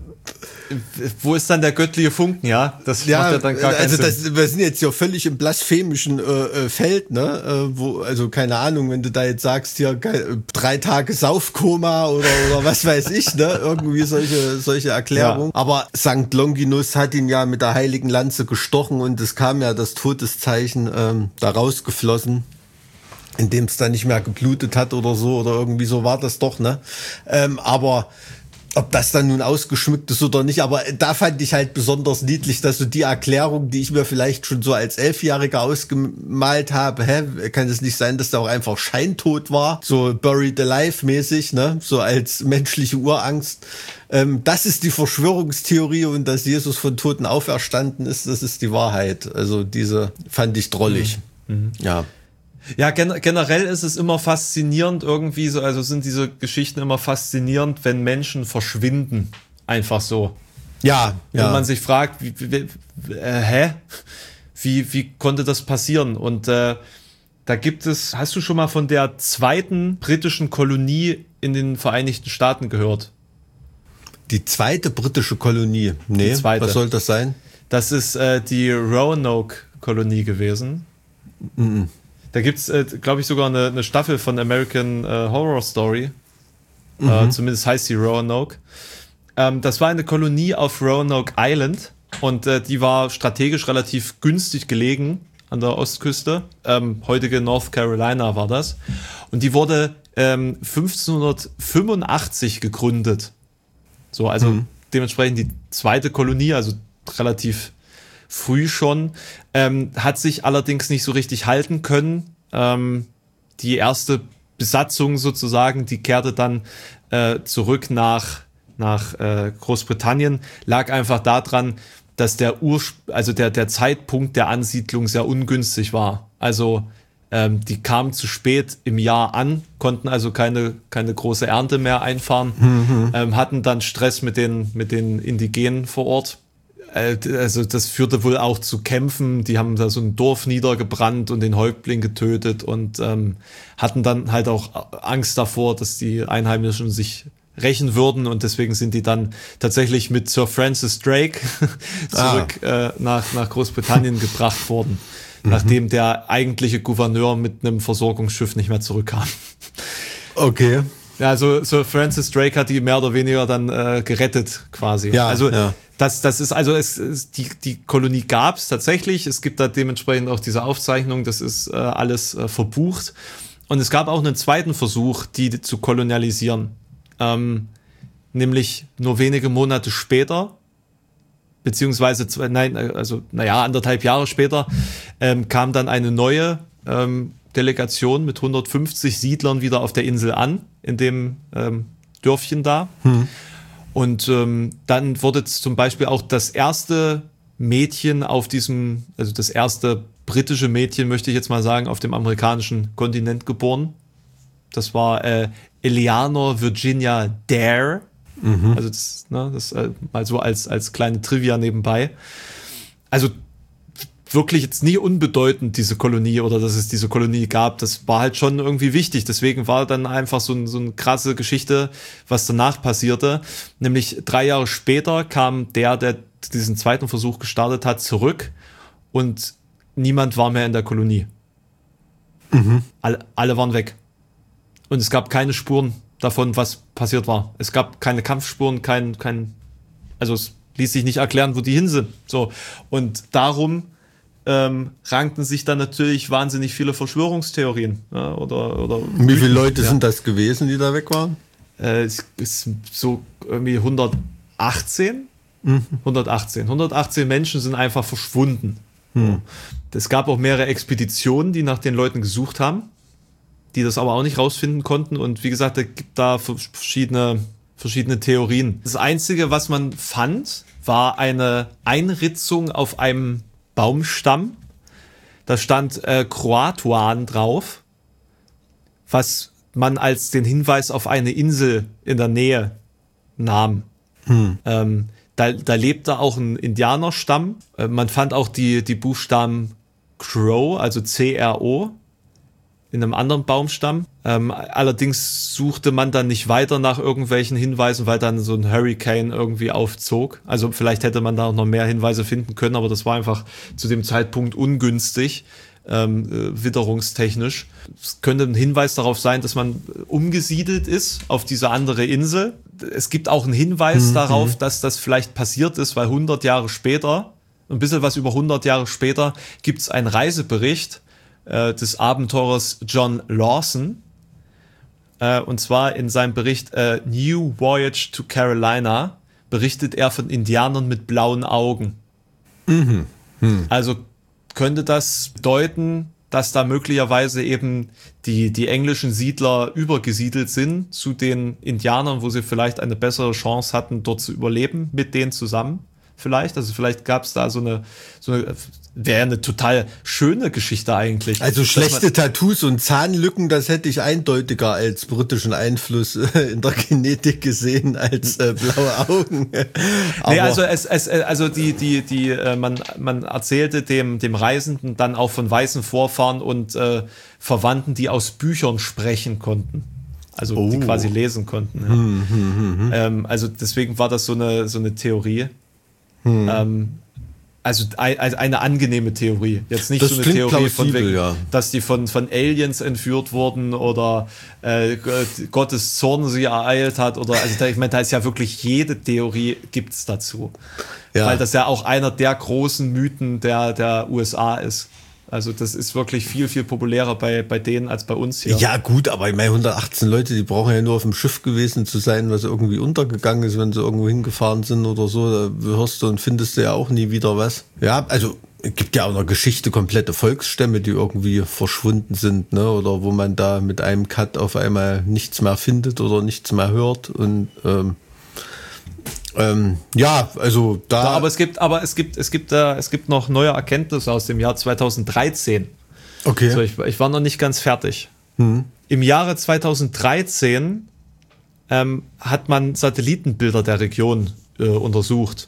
wo ist dann der göttliche Funken, ja? Das ja, macht ja dann gar keinen also Sinn. Das, wir sind jetzt ja völlig im blasphemischen äh, Feld, ne? Äh, wo, also keine Ahnung, wenn du da jetzt sagst, hier drei Tage Saufkoma oder, oder was weiß ich, ne? Irgendwie solche, solche Erklärungen. Ja. Aber Sankt Longinus hat ihn ja mit der heiligen Lanze gestochen und es kam ja das Todeszeichen ähm, da rausgeflossen, indem es dann nicht mehr geblutet hat oder so, oder irgendwie so war das doch, ne? Ähm, aber ob das dann nun ausgeschmückt ist oder nicht, aber da fand ich halt besonders niedlich, dass so die Erklärung, die ich mir vielleicht schon so als Elfjähriger ausgemalt habe, hä, kann es nicht sein, dass der auch einfach scheintot war, so Buried Alive mäßig, ne, so als menschliche Urangst. Ähm, das ist die Verschwörungstheorie und dass Jesus von Toten auferstanden ist, das ist die Wahrheit. Also diese fand ich drollig. Mhm. Ja. Ja, gen- generell ist es immer faszinierend irgendwie so, also sind diese Geschichten immer faszinierend, wenn Menschen verschwinden. Einfach so. Ja, ja. Wenn man sich fragt, wie, wie, wie, äh, hä? Wie, wie konnte das passieren? Und äh, da gibt es, hast du schon mal von der zweiten britischen Kolonie in den Vereinigten Staaten gehört? Die zweite britische Kolonie? Nee, die zweite. Was soll das sein? Das ist äh, die Roanoke-Kolonie gewesen. Mhm. Da gibt's, äh, glaube ich, sogar eine, eine Staffel von American äh, Horror Story. Mhm. Äh, zumindest heißt sie Roanoke. Ähm, das war eine Kolonie auf Roanoke Island. und äh, die war strategisch relativ günstig gelegen an der Ostküste. Ähm, heutige North Carolina war das. Und die wurde ähm, fünfzehnhundertfünfundachtzig gegründet. So, also mhm. dementsprechend die zweite Kolonie, also relativ früh schon, ähm, hat sich allerdings nicht so richtig halten können. Ähm, die erste Besatzung sozusagen, die kehrte dann äh, zurück nach, nach äh, Großbritannien, lag einfach daran, dass der Urspr- also der, der Zeitpunkt der Ansiedlung sehr ungünstig war. Also ähm, die kamen zu spät im Jahr an, konnten also keine, keine große Ernte mehr einfahren, mhm. ähm, hatten dann Stress mit den, mit den Indigenen vor Ort. Also das führte wohl auch zu Kämpfen, die haben da so ein Dorf niedergebrannt und den Häuptling getötet und ähm, hatten dann halt auch Angst davor, dass die Einheimischen sich rächen würden und deswegen sind die dann tatsächlich mit Sir Francis Drake zurück ah. äh, nach, nach Großbritannien gebracht worden, mhm. nachdem der eigentliche Gouverneur mit einem Versorgungsschiff nicht mehr zurückkam. Okay. Ja, also Sir Francis Drake hat die mehr oder weniger dann äh, gerettet quasi. Ja, also ja. Das, das ist also es, es die die Kolonie gab es tatsächlich. Es gibt da dementsprechend auch diese Aufzeichnung. Das ist äh, alles äh, verbucht. Und es gab auch einen zweiten Versuch, die zu kolonialisieren, ähm, nämlich nur wenige Monate später, beziehungsweise zwei, nein, also naja anderthalb Jahre später ähm, kam dann eine neue ähm, Delegation mit hundertfünfzig Siedlern wieder auf der Insel an, in dem ähm, Dörfchen da. Hm. Und ähm, dann wurde zum Beispiel auch das erste Mädchen auf diesem, also das erste britische Mädchen, möchte ich jetzt mal sagen, auf dem amerikanischen Kontinent geboren. Das war äh, Eleanor Virginia Dare. Mhm. Also das, ne, das äh, mal so als, als kleine Trivia nebenbei. Also wirklich jetzt nie unbedeutend, diese Kolonie oder dass es diese Kolonie gab. Das war halt schon irgendwie wichtig. Deswegen war dann einfach so, ein, so eine krasse Geschichte, was danach passierte. Nämlich drei Jahre später kam der, der diesen zweiten Versuch gestartet hat, zurück und niemand war mehr in der Kolonie. Mhm. Alle, alle waren weg. Und es gab keine Spuren davon, was passiert war. Es gab keine Kampfspuren, kein, kein, also es ließ sich nicht erklären, wo die hin sind. So. Und darum Ähm, rankten sich dann natürlich wahnsinnig viele Verschwörungstheorien. Ja, oder, oder Wie viele Leute ja. sind das gewesen, die da weg waren? Äh, es ist so irgendwie hundertachtzehn. Mhm. hundertachtzehn. hundertachtzehn Menschen sind einfach verschwunden. Mhm. Es gab auch mehrere Expeditionen, die nach den Leuten gesucht haben, die das aber auch nicht rausfinden konnten. Und wie gesagt, es gibt da verschiedene, verschiedene Theorien. Das Einzige, was man fand, war eine Einritzung auf einem Baumstamm. Da stand äh, Croatoan drauf, was man als den Hinweis auf eine Insel in der Nähe nahm. Hm. Ähm, da, da lebte auch ein Indianerstamm. Äh, man fand auch die, die Buchstaben Crow, also C R O, in einem anderen Baumstamm. Ähm, allerdings suchte man dann nicht weiter nach irgendwelchen Hinweisen, weil dann so ein Hurricane irgendwie aufzog. Also vielleicht hätte man da auch noch mehr Hinweise finden können, aber das war einfach zu dem Zeitpunkt ungünstig, ähm, äh, witterungstechnisch. Es könnte ein Hinweis darauf sein, dass man umgesiedelt ist auf diese andere Insel. Es gibt auch einen Hinweis mhm. darauf, dass das vielleicht passiert ist, weil hundert Jahre später, ein bisschen was über hundert Jahre später, gibt es einen Reisebericht des Abenteurers John Lawson, äh, und zwar in seinem Bericht äh, New Voyage to Carolina berichtet er von Indianern mit blauen Augen. Mhm. Hm. Also könnte das bedeuten, dass da möglicherweise eben die, die englischen Siedler übergesiedelt sind zu den Indianern, wo sie vielleicht eine bessere Chance hatten, dort zu überleben, mit denen zusammen vielleicht. Also vielleicht gab es da so eine, so eine wäre eine total schöne Geschichte eigentlich. Also schlechte Tattoos und Zahnlücken, das hätte ich eindeutiger als britischen Einfluss in der Genetik gesehen als äh, blaue Augen. Aber nee, also es, es, also die, die, die, äh, man, man erzählte dem, dem Reisenden dann auch von weißen Vorfahren und äh, Verwandten, die aus Büchern sprechen konnten. Also oh. die quasi lesen konnten. Ja. Hm, hm, hm, hm. Ähm, also deswegen war das so eine, so eine Theorie. Hm. Ähm, Also eine angenehme Theorie. Jetzt nicht das so eine Theorie von wegen, ja. dass die von, von Aliens entführt wurden oder äh, Gottes Zorn sie ereilt hat. Oder also da, ich meine, da ist ja wirklich jede Theorie gibt's dazu. Ja. Weil das ja auch einer der großen Mythen der, der U S A ist. Also das ist wirklich viel, viel populärer bei, bei denen als bei uns hier. Ja gut, aber ich meine hundertachtzehn Leute, die brauchen ja nur auf dem Schiff gewesen zu sein, was irgendwie untergegangen ist, wenn sie irgendwo hingefahren sind oder so. Da hörst du und findest du ja auch nie wieder was. Ja, also es gibt ja auch in der Geschichte komplette Volksstämme, die irgendwie verschwunden sind, ne? Oder wo man da mit einem Cut auf einmal nichts mehr findet oder nichts mehr hört. Und ähm, Ähm, ja, also da. Ja, aber es gibt, aber es gibt, es gibt, äh, es gibt noch neue Erkenntnisse aus dem Jahr zweitausenddreizehn. Okay. So, ich, ich war noch nicht ganz fertig. Hm. Im Jahre zweitausenddreizehn ähm, hat man Satellitenbilder der Region äh, untersucht.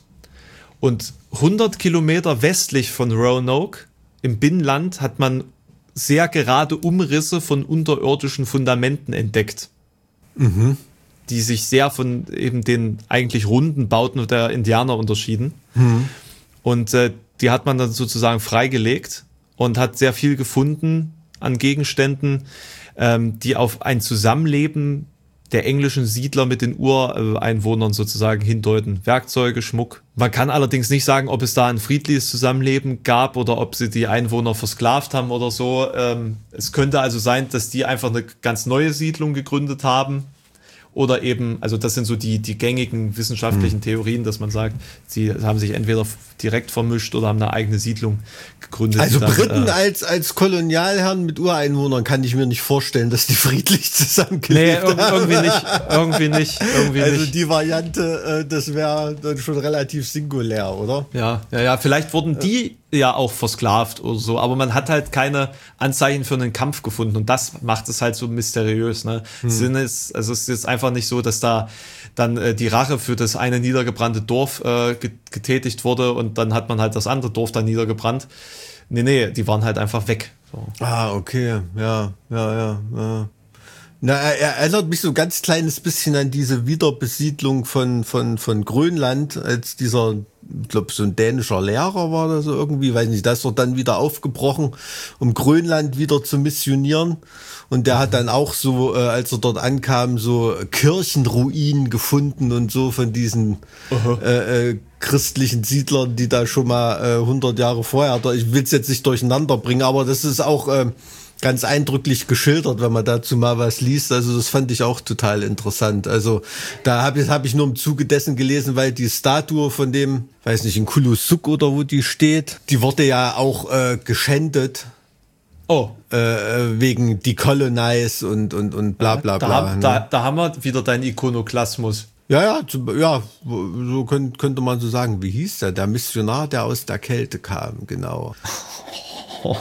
Und hundert Kilometer westlich von Roanoke im Binnenland hat man sehr gerade Umrisse von unterirdischen Fundamenten entdeckt. Mhm. Die sich sehr von eben den eigentlich runden Bauten der Indianer unterschieden. Mhm. Und äh, die hat man dann sozusagen freigelegt und hat sehr viel gefunden an Gegenständen, ähm, die auf ein Zusammenleben der englischen Siedler mit den Ureinwohnern sozusagen hindeuten. Werkzeuge, Schmuck. Man kann allerdings nicht sagen, ob es da ein friedliches Zusammenleben gab oder ob sie die Einwohner versklavt haben oder so. Ähm, es könnte also sein, dass die einfach eine ganz neue Siedlung gegründet haben. Oder eben, also das sind so die, die gängigen wissenschaftlichen mhm. Theorien, dass man sagt, sie haben sich entweder direkt vermischt oder haben eine eigene Siedlung gegründet. Also dann, Briten äh, als, als Kolonialherren mit Ureinwohnern kann ich mir nicht vorstellen, dass die friedlich zusammengelebt nee, haben. irgendwie nicht, irgendwie nicht, irgendwie also nicht. die Variante, das wäre dann schon relativ singulär, oder? Ja, ja, ja, vielleicht wurden die ja auch versklavt oder so, aber man hat halt keine Anzeichen für einen Kampf gefunden und das macht es halt so mysteriös, ne? Hm. Sinn ist, also es ist jetzt einfach nicht so, dass da dann äh, die Rache für das eine niedergebrannte Dorf äh, getätigt wurde und dann hat man halt das andere Dorf dann niedergebrannt. Nee, nee, die waren halt einfach weg. So. Ah, okay, ja, ja, ja, ja. Na, er erinnert mich so ein ganz kleines bisschen an diese Wiederbesiedlung von, von, von Grönland, als dieser, ich glaube, so ein dänischer Lehrer war das so irgendwie, weiß nicht, das wird dann wieder aufgebrochen, um Grönland wieder zu missionieren. Und der hat dann auch so, äh, als er dort ankam, so Kirchenruinen gefunden und so von diesen äh, äh, christlichen Siedlern, die da schon mal äh, hundert Jahre vorher, ich will es jetzt nicht durcheinander bringen, aber das ist auch äh, ganz eindrücklich geschildert, wenn man dazu mal was liest. Also das fand ich auch total interessant. Also da habe ich, hab ich nur im Zuge dessen gelesen, weil die Statue von dem, weiß nicht, in Kulusuk oder wo die steht, die wurde ja auch äh, geschändet. Oh. Äh, wegen Decolonize und, und, und bla bla da, bla. Haben, ne? da, da haben wir wieder deinen Ikonoklasmus. Ja, ja, ja, so könnte, könnte man so sagen. Wie hieß der? Der Missionar, der aus der Kälte kam, genau. Oh,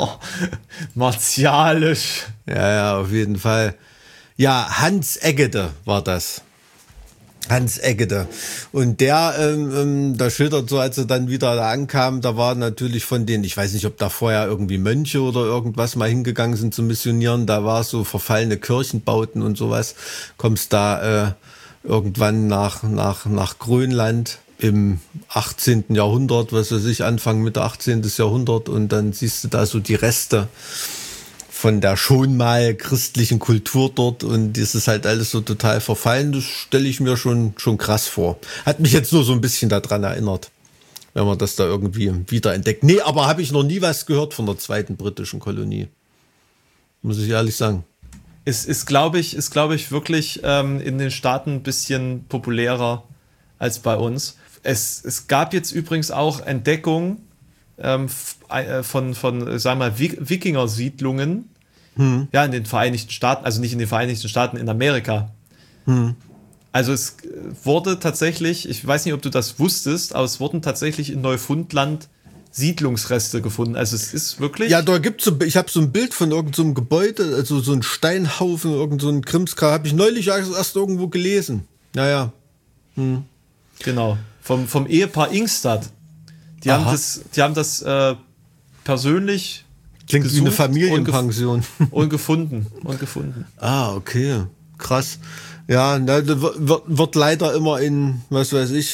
martialisch. Ja, ja, auf jeden Fall. Ja, Hans Eggede war das. Hans Eggede. Und der, ähm, ähm, da schildert so, als er dann wieder da ankam, da war natürlich von denen, ich weiß nicht, ob da vorher irgendwie Mönche oder irgendwas mal hingegangen sind zu missionieren, da war so verfallene Kirchenbauten und sowas. Kommst da äh, irgendwann nach, nach, nach Grönland im achtzehnten Jahrhundert, was weiß ich, Anfang Mitte achtzehnten Jahrhundert und dann siehst du da so die Reste von der schon mal christlichen Kultur dort und das ist halt alles so total verfallen. Das stelle ich mir schon, schon krass vor. Hat mich jetzt nur so ein bisschen daran erinnert, wenn man das da irgendwie wiederentdeckt. Nee, aber habe ich noch nie was gehört von der zweiten britischen Kolonie. Muss ich ehrlich sagen. Es ist, glaube ich, ist, glaube ich, wirklich ähm, in den Staaten ein bisschen populärer als bei uns. Es, es gab jetzt übrigens auch Entdeckungen ähm, von, von, sagen wir mal, Wikinger-Siedlungen, hm. ja, in den Vereinigten Staaten, also nicht in den Vereinigten Staaten, in Amerika. Hm. Also es wurde tatsächlich, ich weiß nicht, ob du das wusstest, aber es wurden tatsächlich in Neufundland Siedlungsreste gefunden. Also es ist wirklich... Ja, da gibt's so, ich habe so ein Bild von irgendeinem so Gebäude, also so ein Steinhaufen, irgend so ein Krimskram, habe ich neulich erst, erst irgendwo gelesen. Naja. Hm. Genau, vom, vom Ehepaar Ingstad. Die Aha. haben das, die haben das äh, persönlich Klingt wie eine Familienpension. Und, gef- und gefunden. Und gefunden. Ah, okay. Krass. Ja, na, wird, wird leider immer in, was weiß ich,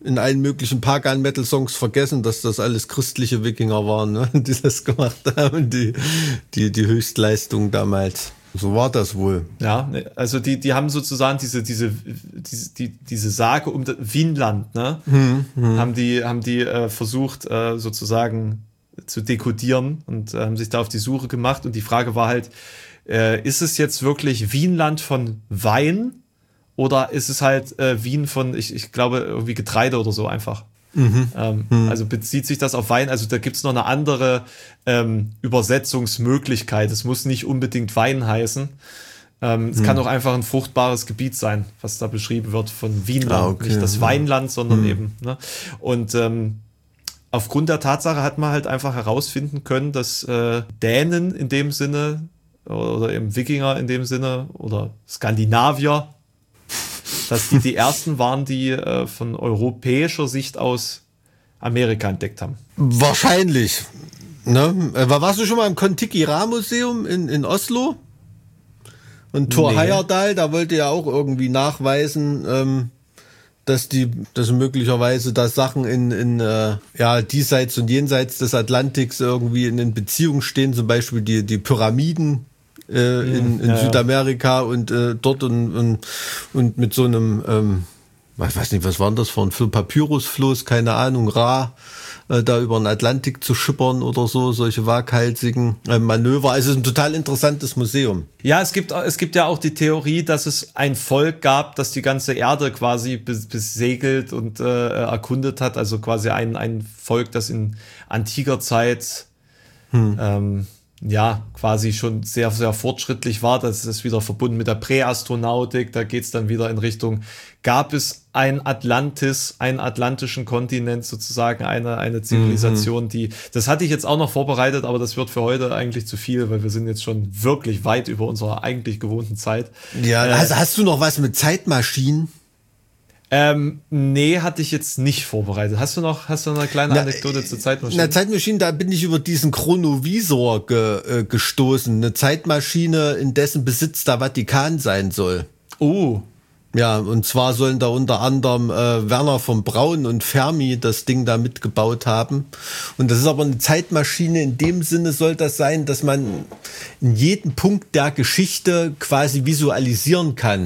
in allen möglichen Pagan-Metal-Songs vergessen, dass das alles christliche Wikinger waren, ne? Die das gemacht haben, die, die, die Höchstleistung damals. So war das wohl. Ja, also die, die haben sozusagen diese, diese, diese, die, diese Sage um das Vinland, ne? Hm, hm. Haben die, haben die äh, versucht, äh, sozusagen zu dekodieren und äh, haben sich da auf die Suche gemacht. Und die Frage war halt, äh, ist es jetzt wirklich Vinland von Wein? Oder ist es halt äh, Wien von, ich, ich glaube, irgendwie Getreide oder so einfach. Mhm. Ähm, mhm. Also bezieht sich das auf Wein? Also da gibt's noch eine andere ähm, Übersetzungsmöglichkeit. Es muss nicht unbedingt Wein heißen. Ähm, es mhm. kann auch einfach ein fruchtbares Gebiet sein, was da beschrieben wird von Wienland. Ah, okay. Nicht das Weinland, sondern mhm. eben. Ne? Und ähm, aufgrund der Tatsache hat man halt einfach herausfinden können, dass äh, Dänen in dem Sinne oder eben Wikinger in dem Sinne oder Skandinavier, dass die die ersten waren, die äh, von europäischer Sicht aus Amerika entdeckt haben. Wahrscheinlich. Ne? Warst du schon mal im Kon-Tiki-Ra-Museum in, in Oslo? Und Thor nee. Heyerdahl, da wollte ja auch irgendwie nachweisen, ähm, dass die, dass möglicherweise da Sachen in, in äh, ja, diesseits und jenseits des Atlantiks irgendwie in, in Beziehung stehen, zum Beispiel die, die Pyramiden Äh, in, in ja, Südamerika ja. und äh, dort und, und, und mit so einem, ähm, ich weiß nicht, was war das für ein Papyrusfloß, keine Ahnung, Ra, äh, da über den Atlantik zu schippern oder so, solche waghalsigen äh, Manöver. Also es ist ein total interessantes Museum. Ja, es gibt, es gibt ja auch die Theorie, dass es ein Volk gab, das die ganze Erde quasi bes- besegelt und äh, erkundet hat, also quasi ein, ein Volk, das in antiker Zeit hm. ähm, ja, quasi schon sehr, sehr fortschrittlich war. Das ist wieder verbunden mit der Präastronautik. Da geht's dann wieder in Richtung, gab es ein Atlantis, einen atlantischen Kontinent sozusagen, eine, eine Zivilisation, mhm. die, das hatte ich jetzt auch noch vorbereitet, aber das wird für heute eigentlich zu viel, weil wir sind jetzt schon wirklich weit über unserer eigentlich gewohnten Zeit. Ja, äh, hast, hast du noch was mit Zeitmaschinen? Ähm, nee, hatte ich jetzt nicht vorbereitet. Hast du noch, hast du noch eine kleine Anekdote na, zur Zeitmaschine? Na, Zeitmaschine, da bin ich über diesen Chronovisor ge, äh, gestoßen. Eine Zeitmaschine, in dessen Besitz der Vatikan sein soll. Oh. Ja, und zwar sollen da unter anderem äh, Werner von Braun und Fermi das Ding da mitgebaut haben. Und das ist aber eine Zeitmaschine. In dem Sinne soll das sein, dass man in jedem Punkt der Geschichte quasi visualisieren kann.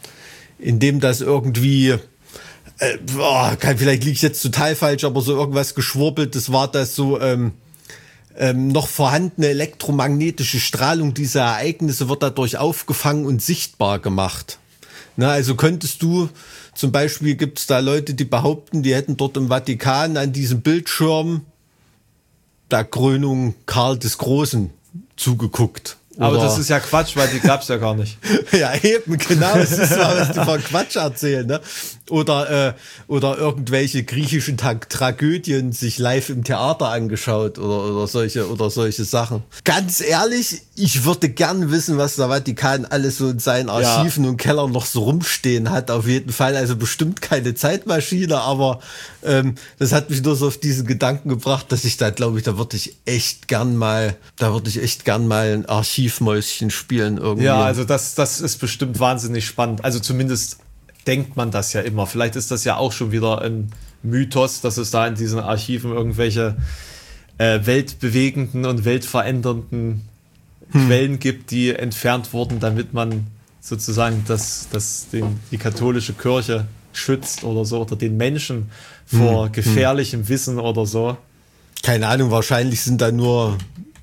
Indem das irgendwie Äh, boah, kann, vielleicht liege ich jetzt total falsch, aber so irgendwas Geschwurbeltes war das so, ähm, ähm, noch vorhandene elektromagnetische Strahlung dieser Ereignisse wird dadurch aufgefangen und sichtbar gemacht. Na, also könntest du, zum Beispiel gibt es da Leute, die behaupten, die hätten dort im Vatikan an diesem Bildschirm der Krönung Karl des Großen zugeguckt. Aber das ist ja Quatsch, weil die gab's ja gar nicht. Ja, eben, genau, das ist mal, was die von Quatsch erzählen, ne? Oder, äh, oder irgendwelche griechischen Ta- Tragödien sich live im Theater angeschaut oder, oder solche, oder solche Sachen. Ganz ehrlich, ich würde gern wissen, was der Vatikan alles so in seinen Archiven ja. und Kellern noch so rumstehen hat, auf jeden Fall. Also bestimmt keine Zeitmaschine, aber, ähm, das hat mich nur so auf diesen Gedanken gebracht, dass ich da, glaube ich, da würde ich echt gern mal, da würde ich echt gern mal ein Archivmäuschen spielen irgendwie. Ja, also das, das ist bestimmt wahnsinnig spannend. Also zumindest denkt man das ja immer. Vielleicht ist das ja auch schon wieder ein Mythos, dass es da in diesen Archiven irgendwelche äh, weltbewegenden und weltverändernden hm. Quellen gibt, die entfernt wurden, damit man sozusagen das, das den, die katholische Kirche schützt oder so, oder den Menschen vor hm. gefährlichem hm. Wissen oder so. Keine Ahnung, wahrscheinlich sind da nur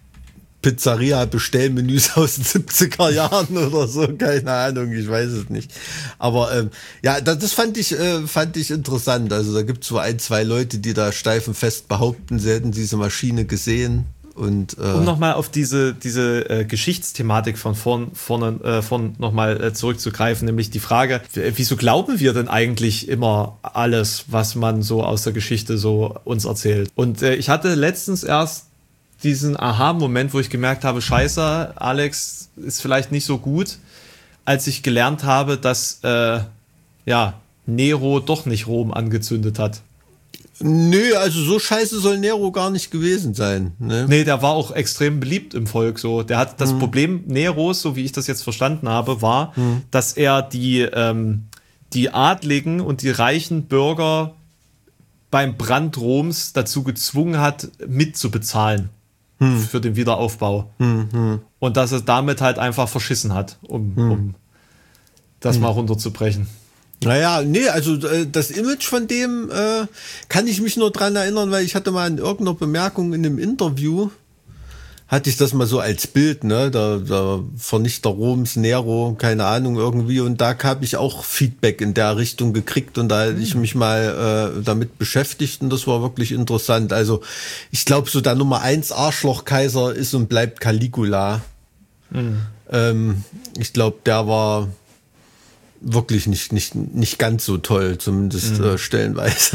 Pizzeria-Bestellmenüs aus den siebziger Jahren oder so, keine Ahnung, ich weiß es nicht. Aber ähm, ja, das, das fand ich äh, fand ich interessant. Also da gibt es so ein, zwei Leute, die da steif und fest behaupten, sie hätten diese Maschine gesehen. Und, äh, um nochmal auf diese, diese äh, Geschichtsthematik von vorn, vorne, äh, von nochmal äh, zurückzugreifen, nämlich die Frage, wieso glauben wir denn eigentlich immer alles, was man so aus der Geschichte so uns erzählt? Und äh, ich hatte letztens erst diesen Aha-Moment, wo ich gemerkt habe, scheiße, Alex ist vielleicht nicht so gut, als ich gelernt habe, dass äh, ja, Nero doch nicht Rom angezündet hat. Nö, also so scheiße soll Nero gar nicht gewesen sein. Ne? Nee, der war auch extrem beliebt im Volk. So, der hat das hm. Problem Neros, so wie ich das jetzt verstanden habe, war, hm. dass er die, ähm, die Adligen und die reichen Bürger beim Brand Roms dazu gezwungen hat, mitzubezahlen hm. für den Wiederaufbau. Hm, hm. Und dass er damit halt einfach verschissen hat, um, hm. um das hm. mal runterzubrechen. Naja, nee, also äh, das Image von dem äh, kann ich mich nur dran erinnern, weil ich hatte mal in irgendeiner Bemerkung in einem Interview, hatte ich das mal so als Bild, ne, der, der Vernichter Roms, Nero, keine Ahnung irgendwie, und da habe ich auch Feedback in der Richtung gekriegt und da hatte ich mich mal äh, damit beschäftigt und das war wirklich interessant. Also ich glaube, so der Nummer eins Arschlochkaiser ist und bleibt Caligula. Mhm. Ähm, ich glaube, der war wirklich nicht nicht nicht ganz so toll, zumindest mhm. äh, stellenweise.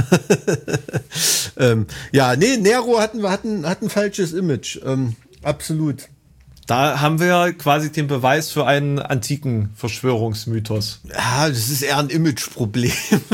ähm, ja, nee, Nero hatten wir hatten hat ein falsches Image. Ähm, Absolut. Da haben wir quasi den Beweis für einen antiken Verschwörungsmythos. Ja, das ist eher ein Imageproblem.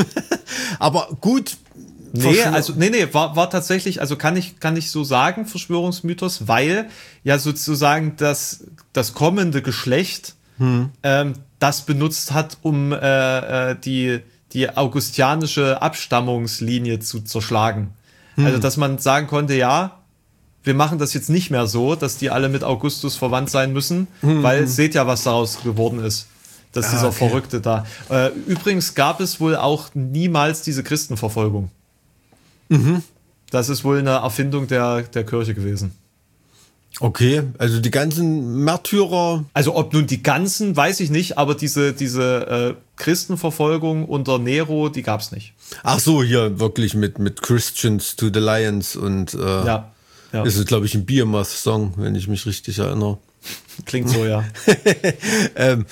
Aber gut. Nee, also nee, nee, war, war tatsächlich, also kann ich kann ich so sagen, Verschwörungsmythos, weil ja sozusagen das das kommende Geschlecht hm. ähm, das benutzt hat, um äh, die die augustianische Abstammungslinie zu zerschlagen. Hm. Also dass man sagen konnte, ja, wir machen das jetzt nicht mehr so, dass die alle mit Augustus verwandt sein müssen, mhm. weil seht ja, was daraus geworden ist. Das ist ah, dieser okay. Verrückte da. Äh, übrigens gab es wohl auch niemals diese Christenverfolgung. Mhm. Das ist wohl eine Erfindung der, der Kirche gewesen. Okay, also die ganzen Märtyrer. Also ob nun die ganzen, weiß ich nicht, aber diese, diese äh, Christenverfolgung unter Nero, die gab es nicht. Ach so, hier wirklich mit, mit Christians to the Lions und äh, ja. Ja. Das ist, glaube ich, ein Behemoth-Song, wenn ich mich richtig erinnere. Klingt so, ja. ähm,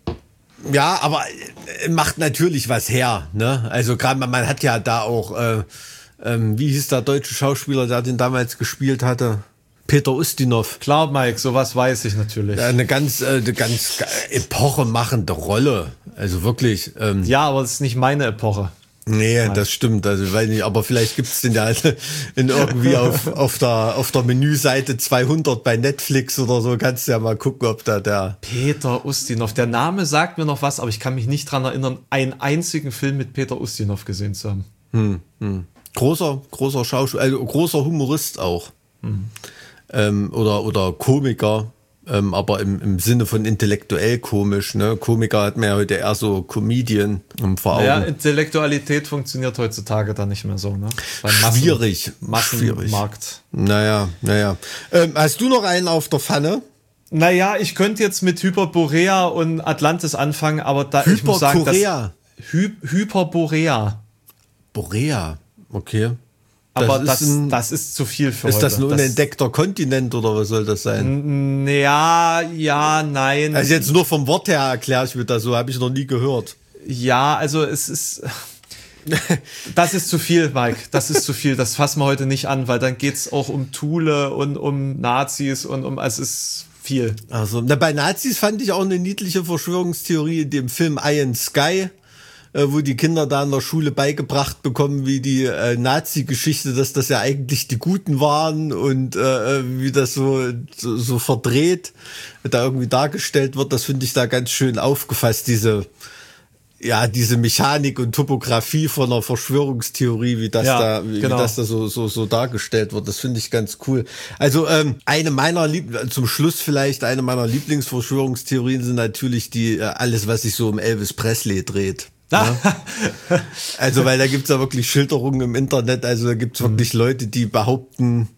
ja, aber macht natürlich was her, ne? Also gerade man, man hat ja da auch, äh, ähm, wie hieß der deutsche Schauspieler, der den damals gespielt hatte? Peter Ustinov. Klar, Mike, sowas weiß ich natürlich. Eine ganz, äh, eine ganz epochemachende Rolle. Also wirklich. Ähm, ja, aber es ist nicht meine Epoche. Nee, Nein. Das stimmt, also weiß nicht, aber vielleicht gibt's den ja in irgendwie auf, auf der, auf der Menüseite zweihundert bei Netflix oder so, kannst du ja mal gucken, ob da der... Peter Ustinov, der Name sagt mir noch was, aber ich kann mich nicht dran erinnern, einen einzigen Film mit Peter Ustinov gesehen zu haben. Hm, hm. Großer, großer Schauspieler, also großer Humorist auch. Hm. Ähm, oder, oder Komiker. Ähm, aber im, im Sinne von intellektuell komisch, ne? Komiker hat man ja heute eher so Comedian um, vor Augen. Ja, Intellektualität funktioniert heutzutage dann nicht mehr so, ne? Massen, schwierig. Massenmarkt. Naja, naja. Ähm, hast du noch einen auf der Pfanne? Naja, ich könnte jetzt mit Hyperborea und Atlantis anfangen, aber da ich muss sagen, dass Hy- Hyperborea. Borea, okay. Aber das, das, ein, das ist zu viel für ist heute. Ist das ein unentdeckter das, Kontinent oder was soll das sein? Ja, ja, nein. Also jetzt nur vom Wort her erkläre ich mir das so, habe ich noch nie gehört. Ja, also es ist... Das ist zu viel, Mike. Das ist zu viel. Das fassen wir heute nicht an, weil dann geht's auch um Thule und um Nazis und um... Es ist viel. Also, na, bei Nazis fand ich auch eine niedliche Verschwörungstheorie in dem Film Iron Sky, wo die Kinder da in der Schule beigebracht bekommen, wie die äh, Nazi-Geschichte, dass das ja eigentlich die Guten waren und äh, wie das so, so so verdreht da irgendwie dargestellt wird. Das finde ich da ganz schön aufgefasst, diese ja diese Mechanik und Topografie von einer Verschwörungstheorie, wie das ja, da wie, genau. wie das da so so so dargestellt wird. Das finde ich ganz cool. Also ähm, eine meiner Lieb- zum Schluss vielleicht eine meiner Lieblingsverschwörungstheorien sind natürlich die äh, alles, was sich so um Elvis Presley dreht. Ja. Also, weil da gibt's ja wirklich Schilderungen im Internet, also da gibt's wirklich mhm. Leute, die behaupten,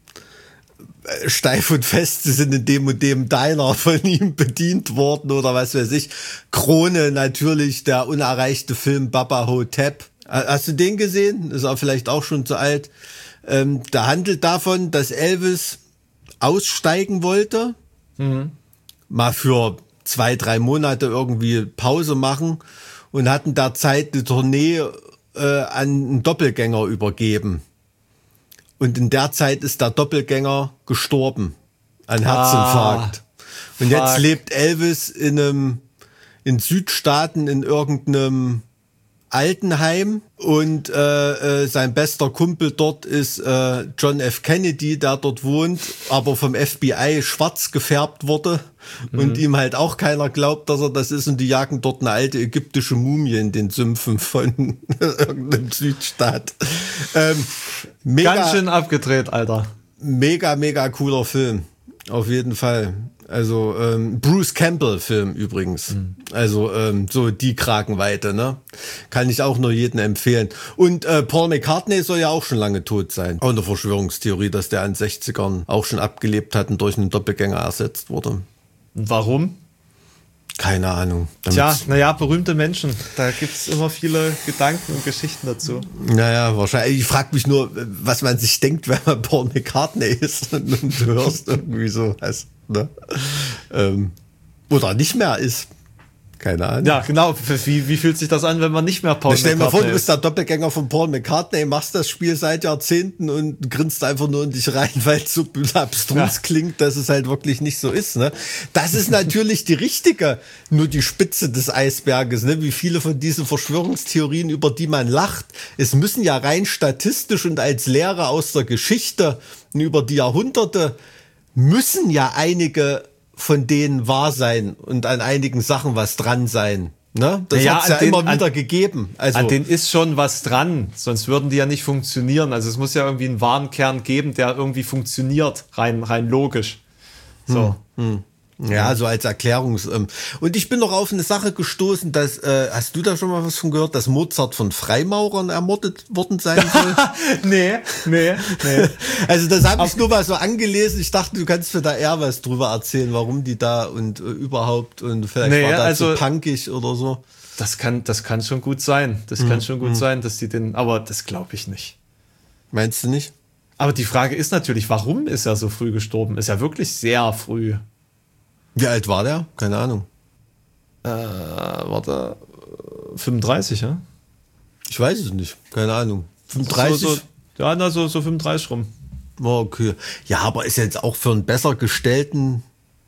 steif und fest, sie sind in dem und dem Diner von ihm bedient worden oder was weiß ich. Krone natürlich, der unerreichte Film Baba Hotep. Hast du den gesehen? Ist auch vielleicht auch schon zu alt. Ähm, der handelt davon, dass Elvis aussteigen wollte, mhm. mal für zwei, drei Monate irgendwie Pause machen und hatten da Zeit eine Tournee äh, an einen Doppelgänger übergeben. Und in der Zeit ist der Doppelgänger gestorben an Herzinfarkt. Ah, und jetzt lebt Elvis in einem in Südstaaten in irgendeinem Altenheim und äh, äh, sein bester Kumpel dort ist äh, John F. Kennedy, der dort wohnt, aber vom F B I schwarz gefärbt wurde und mhm. ihm halt auch keiner glaubt, dass er das ist, und die jagen dort eine alte ägyptische Mumie in den Sümpfen von irgendeinem Südstaat. Ähm, mega, Ganz schön abgedreht, Alter. Mega, mega cooler Film. Auf jeden Fall. Also ähm, Bruce Campbell-Film übrigens. Mhm. Also ähm, so die Kragenweite, ne? Kann ich auch nur jedem empfehlen. Und äh, Paul McCartney soll ja auch schon lange tot sein. Auch eine Verschwörungstheorie, dass der in den sechzigern auch schon abgelebt hat und durch einen Doppelgänger ersetzt wurde. Und warum? Keine Ahnung. Tja, naja, berühmte Menschen. Da gibt's immer viele Gedanken und Geschichten dazu. Naja, wahrscheinlich. Ich frage mich nur, was man sich denkt, wenn man Paul McCartney ist und du hörst irgendwie so was, ne? Ähm, oder nicht mehr ist. Keine Ahnung. Ja, genau. Wie, wie fühlt sich das an, wenn man nicht mehr Paul McCartney ist? Stell dir mal vor, du bist ist? der Doppelgänger von Paul McCartney, machst das Spiel seit Jahrzehnten und grinst einfach nur in dich rein, weil es so abstrus ja. klingt, dass es halt wirklich nicht so ist. Ne? Das ist natürlich die richtige, nur die Spitze des Eisberges. Ne? Wie viele von diesen Verschwörungstheorien, über die man lacht, es müssen ja rein statistisch und als Lehre aus der Geschichte und über die Jahrhunderte müssen ja einige von denen wahr sein und an einigen Sachen was dran sein. Ne? Das naja, hat's ja den, immer wieder an, gegeben. Also an denen ist schon was dran, sonst würden die ja nicht funktionieren. Also es muss ja irgendwie einen wahren Kern geben, der irgendwie funktioniert, rein, rein logisch. So. Hm, hm. Ja, so als Erklärungs... Ähm. Und ich bin noch auf eine Sache gestoßen, dass, äh, hast du da schon mal was von gehört, dass Mozart von Freimaurern ermordet worden sein soll? nee, nee, nee. Also das habe ich nur mal so angelesen. Ich dachte, du kannst mir da eher was drüber erzählen, warum die da und äh, überhaupt und vielleicht nee, war das also, so punkig oder so. Das kann, das kann schon gut sein. Das hm, kann schon gut hm. sein, dass die den... Aber das glaube ich nicht. Meinst du nicht? Aber die Frage ist natürlich, warum ist er so früh gestorben? Ist ja wirklich sehr früh. Wie alt war der? Keine Ahnung. Äh, warte, fünfunddreißig, ja? Ich weiß es nicht. Keine Ahnung. fünfunddreißig? So, so, ja, na, so, so fünfunddreißig rum. Oh, okay. Ja, aber ist jetzt auch für einen besser gestellten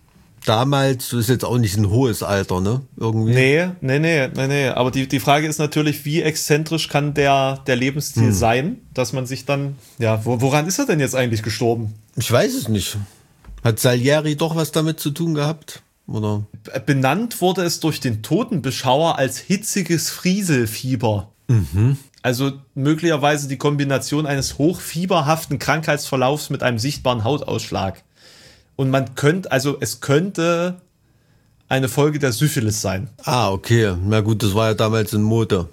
damals, ist jetzt auch nicht ein hohes Alter, ne? Irgendwie. Nee, nee, nee, nee, nee. Aber die, die Frage ist natürlich, wie exzentrisch kann der, der Lebensstil hm. sein, dass man sich dann, ja, wo, woran ist er denn jetzt eigentlich gestorben? Ich weiß es nicht. Hat Salieri doch was damit zu tun gehabt? Oder? Benannt wurde es durch den Totenbeschauer als hitziges Frieselfieber. Mhm. Also möglicherweise die Kombination eines hochfieberhaften Krankheitsverlaufs mit einem sichtbaren Hautausschlag. Und man könnte, also es könnte eine Folge der Syphilis sein. Ah, okay. Na gut, das war ja damals in Mode.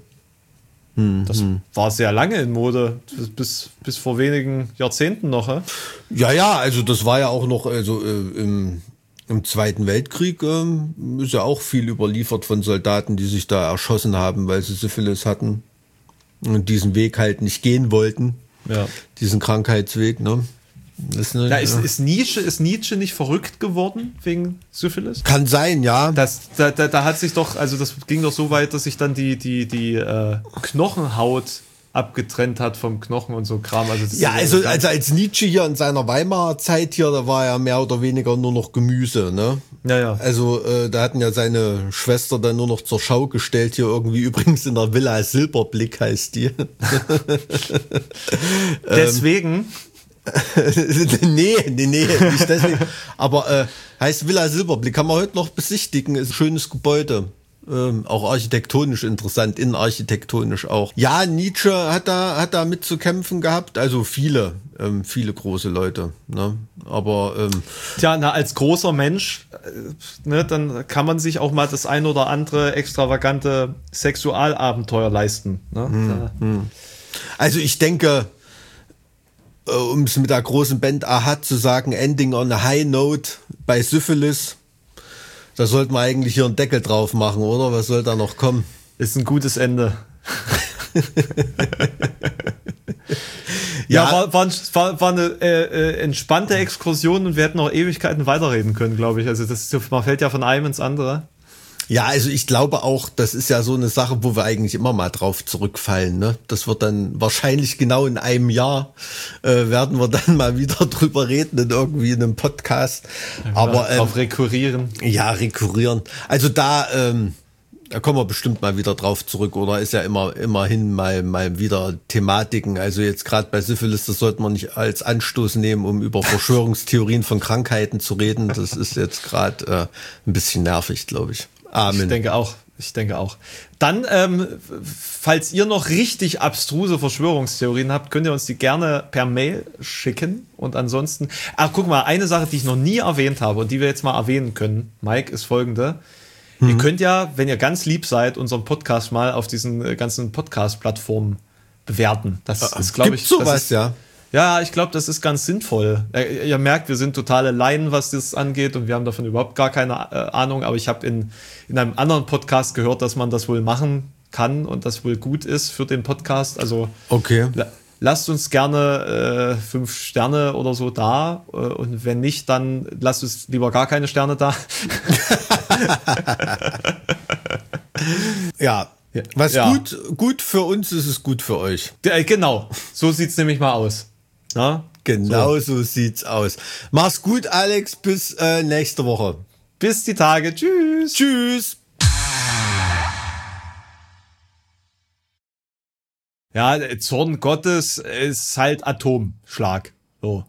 Hm, das hm. war sehr lange in Mode, bis, bis vor wenigen Jahrzehnten noch. He? Ja, ja, also das war ja auch noch, also äh, im, im Zweiten Weltkrieg äh, ist ja auch viel überliefert von Soldaten, die sich da erschossen haben, weil sie Syphilis hatten und diesen Weg halt nicht gehen wollten. Ja. Diesen Krankheitsweg, ne? Ist, eine, ja, ist, ja. Ist, Nietzsche, ist Nietzsche nicht verrückt geworden wegen Syphilis? Kann sein, ja. Das, da, da, da hat sich doch, also das ging doch so weit, dass sich dann die, die, die äh, Knochenhaut abgetrennt hat vom Knochen und so Kram. Also das ja, also, also als Nietzsche hier in seiner Weimarer Zeit hier, da war er mehr oder weniger nur noch Gemüse, ne? Ja, ja. Also äh, da hatten ja seine Schwester dann nur noch zur Schau gestellt, hier irgendwie übrigens in der Villa Silberblick heißt die. Deswegen... nee, nee, nee, nicht deswegen. Aber äh, heißt Villa Silberblick, kann man heute noch besichtigen, ist ein schönes Gebäude. Ähm, auch architektonisch interessant, innenarchitektonisch auch. Ja, Nietzsche hat da, hat da mit zu kämpfen gehabt, also viele, ähm, viele große Leute. Ne? Aber ähm, tja, na, als großer Mensch, äh, ne, dann kann man sich auch mal das ein oder andere extravagante Sexualabenteuer leisten. Ne? Hm, hm. Also ich denke, um es mit der großen Band Aha zu sagen, Ending on a High Note bei Syphilis, da sollten wir eigentlich hier einen Deckel drauf machen, oder? Was soll da noch kommen? Ist ein gutes Ende. ja, ja, war, war, war, war eine äh, entspannte Exkursion und wir hätten noch Ewigkeiten weiterreden können, glaube ich. Also das, man fällt ja von einem ins andere. Ja, also ich glaube auch, das ist ja so eine Sache, wo wir eigentlich immer mal drauf zurückfallen. Ne? Das wird dann wahrscheinlich genau in einem Jahr äh, werden wir dann mal wieder drüber reden in irgendwie einem Podcast. Ja, aber ähm, drauf rekurrieren. Ja, rekurrieren. Also da, ähm, Da kommen wir bestimmt mal wieder drauf zurück, oder ist ja immer immerhin mal mal wieder Thematiken. Also jetzt gerade bei Syphilis, das sollte man nicht als Anstoß nehmen, um über Verschwörungstheorien von Krankheiten zu reden. Das ist jetzt gerade äh, ein bisschen nervig, glaube ich. Amen. Ich denke auch. Ich denke auch. Dann, ähm, falls ihr noch richtig abstruse Verschwörungstheorien habt, könnt ihr uns die gerne per Mail schicken. Und ansonsten, ach, guck mal, eine Sache, die ich noch nie erwähnt habe und die wir jetzt mal erwähnen können, Mike, ist folgende. Mhm. Ihr könnt ja, wenn ihr ganz lieb seid, unseren Podcast mal auf diesen ganzen Podcast-Plattformen bewerten. Das äh, ist, glaube ich, sowas, das ist, ja. Ja, ich glaube, das ist ganz sinnvoll. Ihr, ihr merkt, wir sind totale Laien, was das angeht, und wir haben davon überhaupt gar keine äh, Ahnung. Aber ich habe in, in einem anderen Podcast gehört, dass man das wohl machen kann und das wohl gut ist für den Podcast. Also okay. la- lasst uns gerne äh, fünf Sterne oder so da. Äh, und wenn nicht, dann lasst uns lieber gar keine Sterne da. Ja. Was ja. gut, gut für uns ist, ist gut für euch. Ja, genau, so sieht's nämlich mal aus. Na? Genau so. so sieht's aus. Mach's gut, Alex, bis äh, nächste Woche. Bis die Tage. Tschüss. Tschüss. Ja, Zorn Gottes ist halt Atomschlag. So.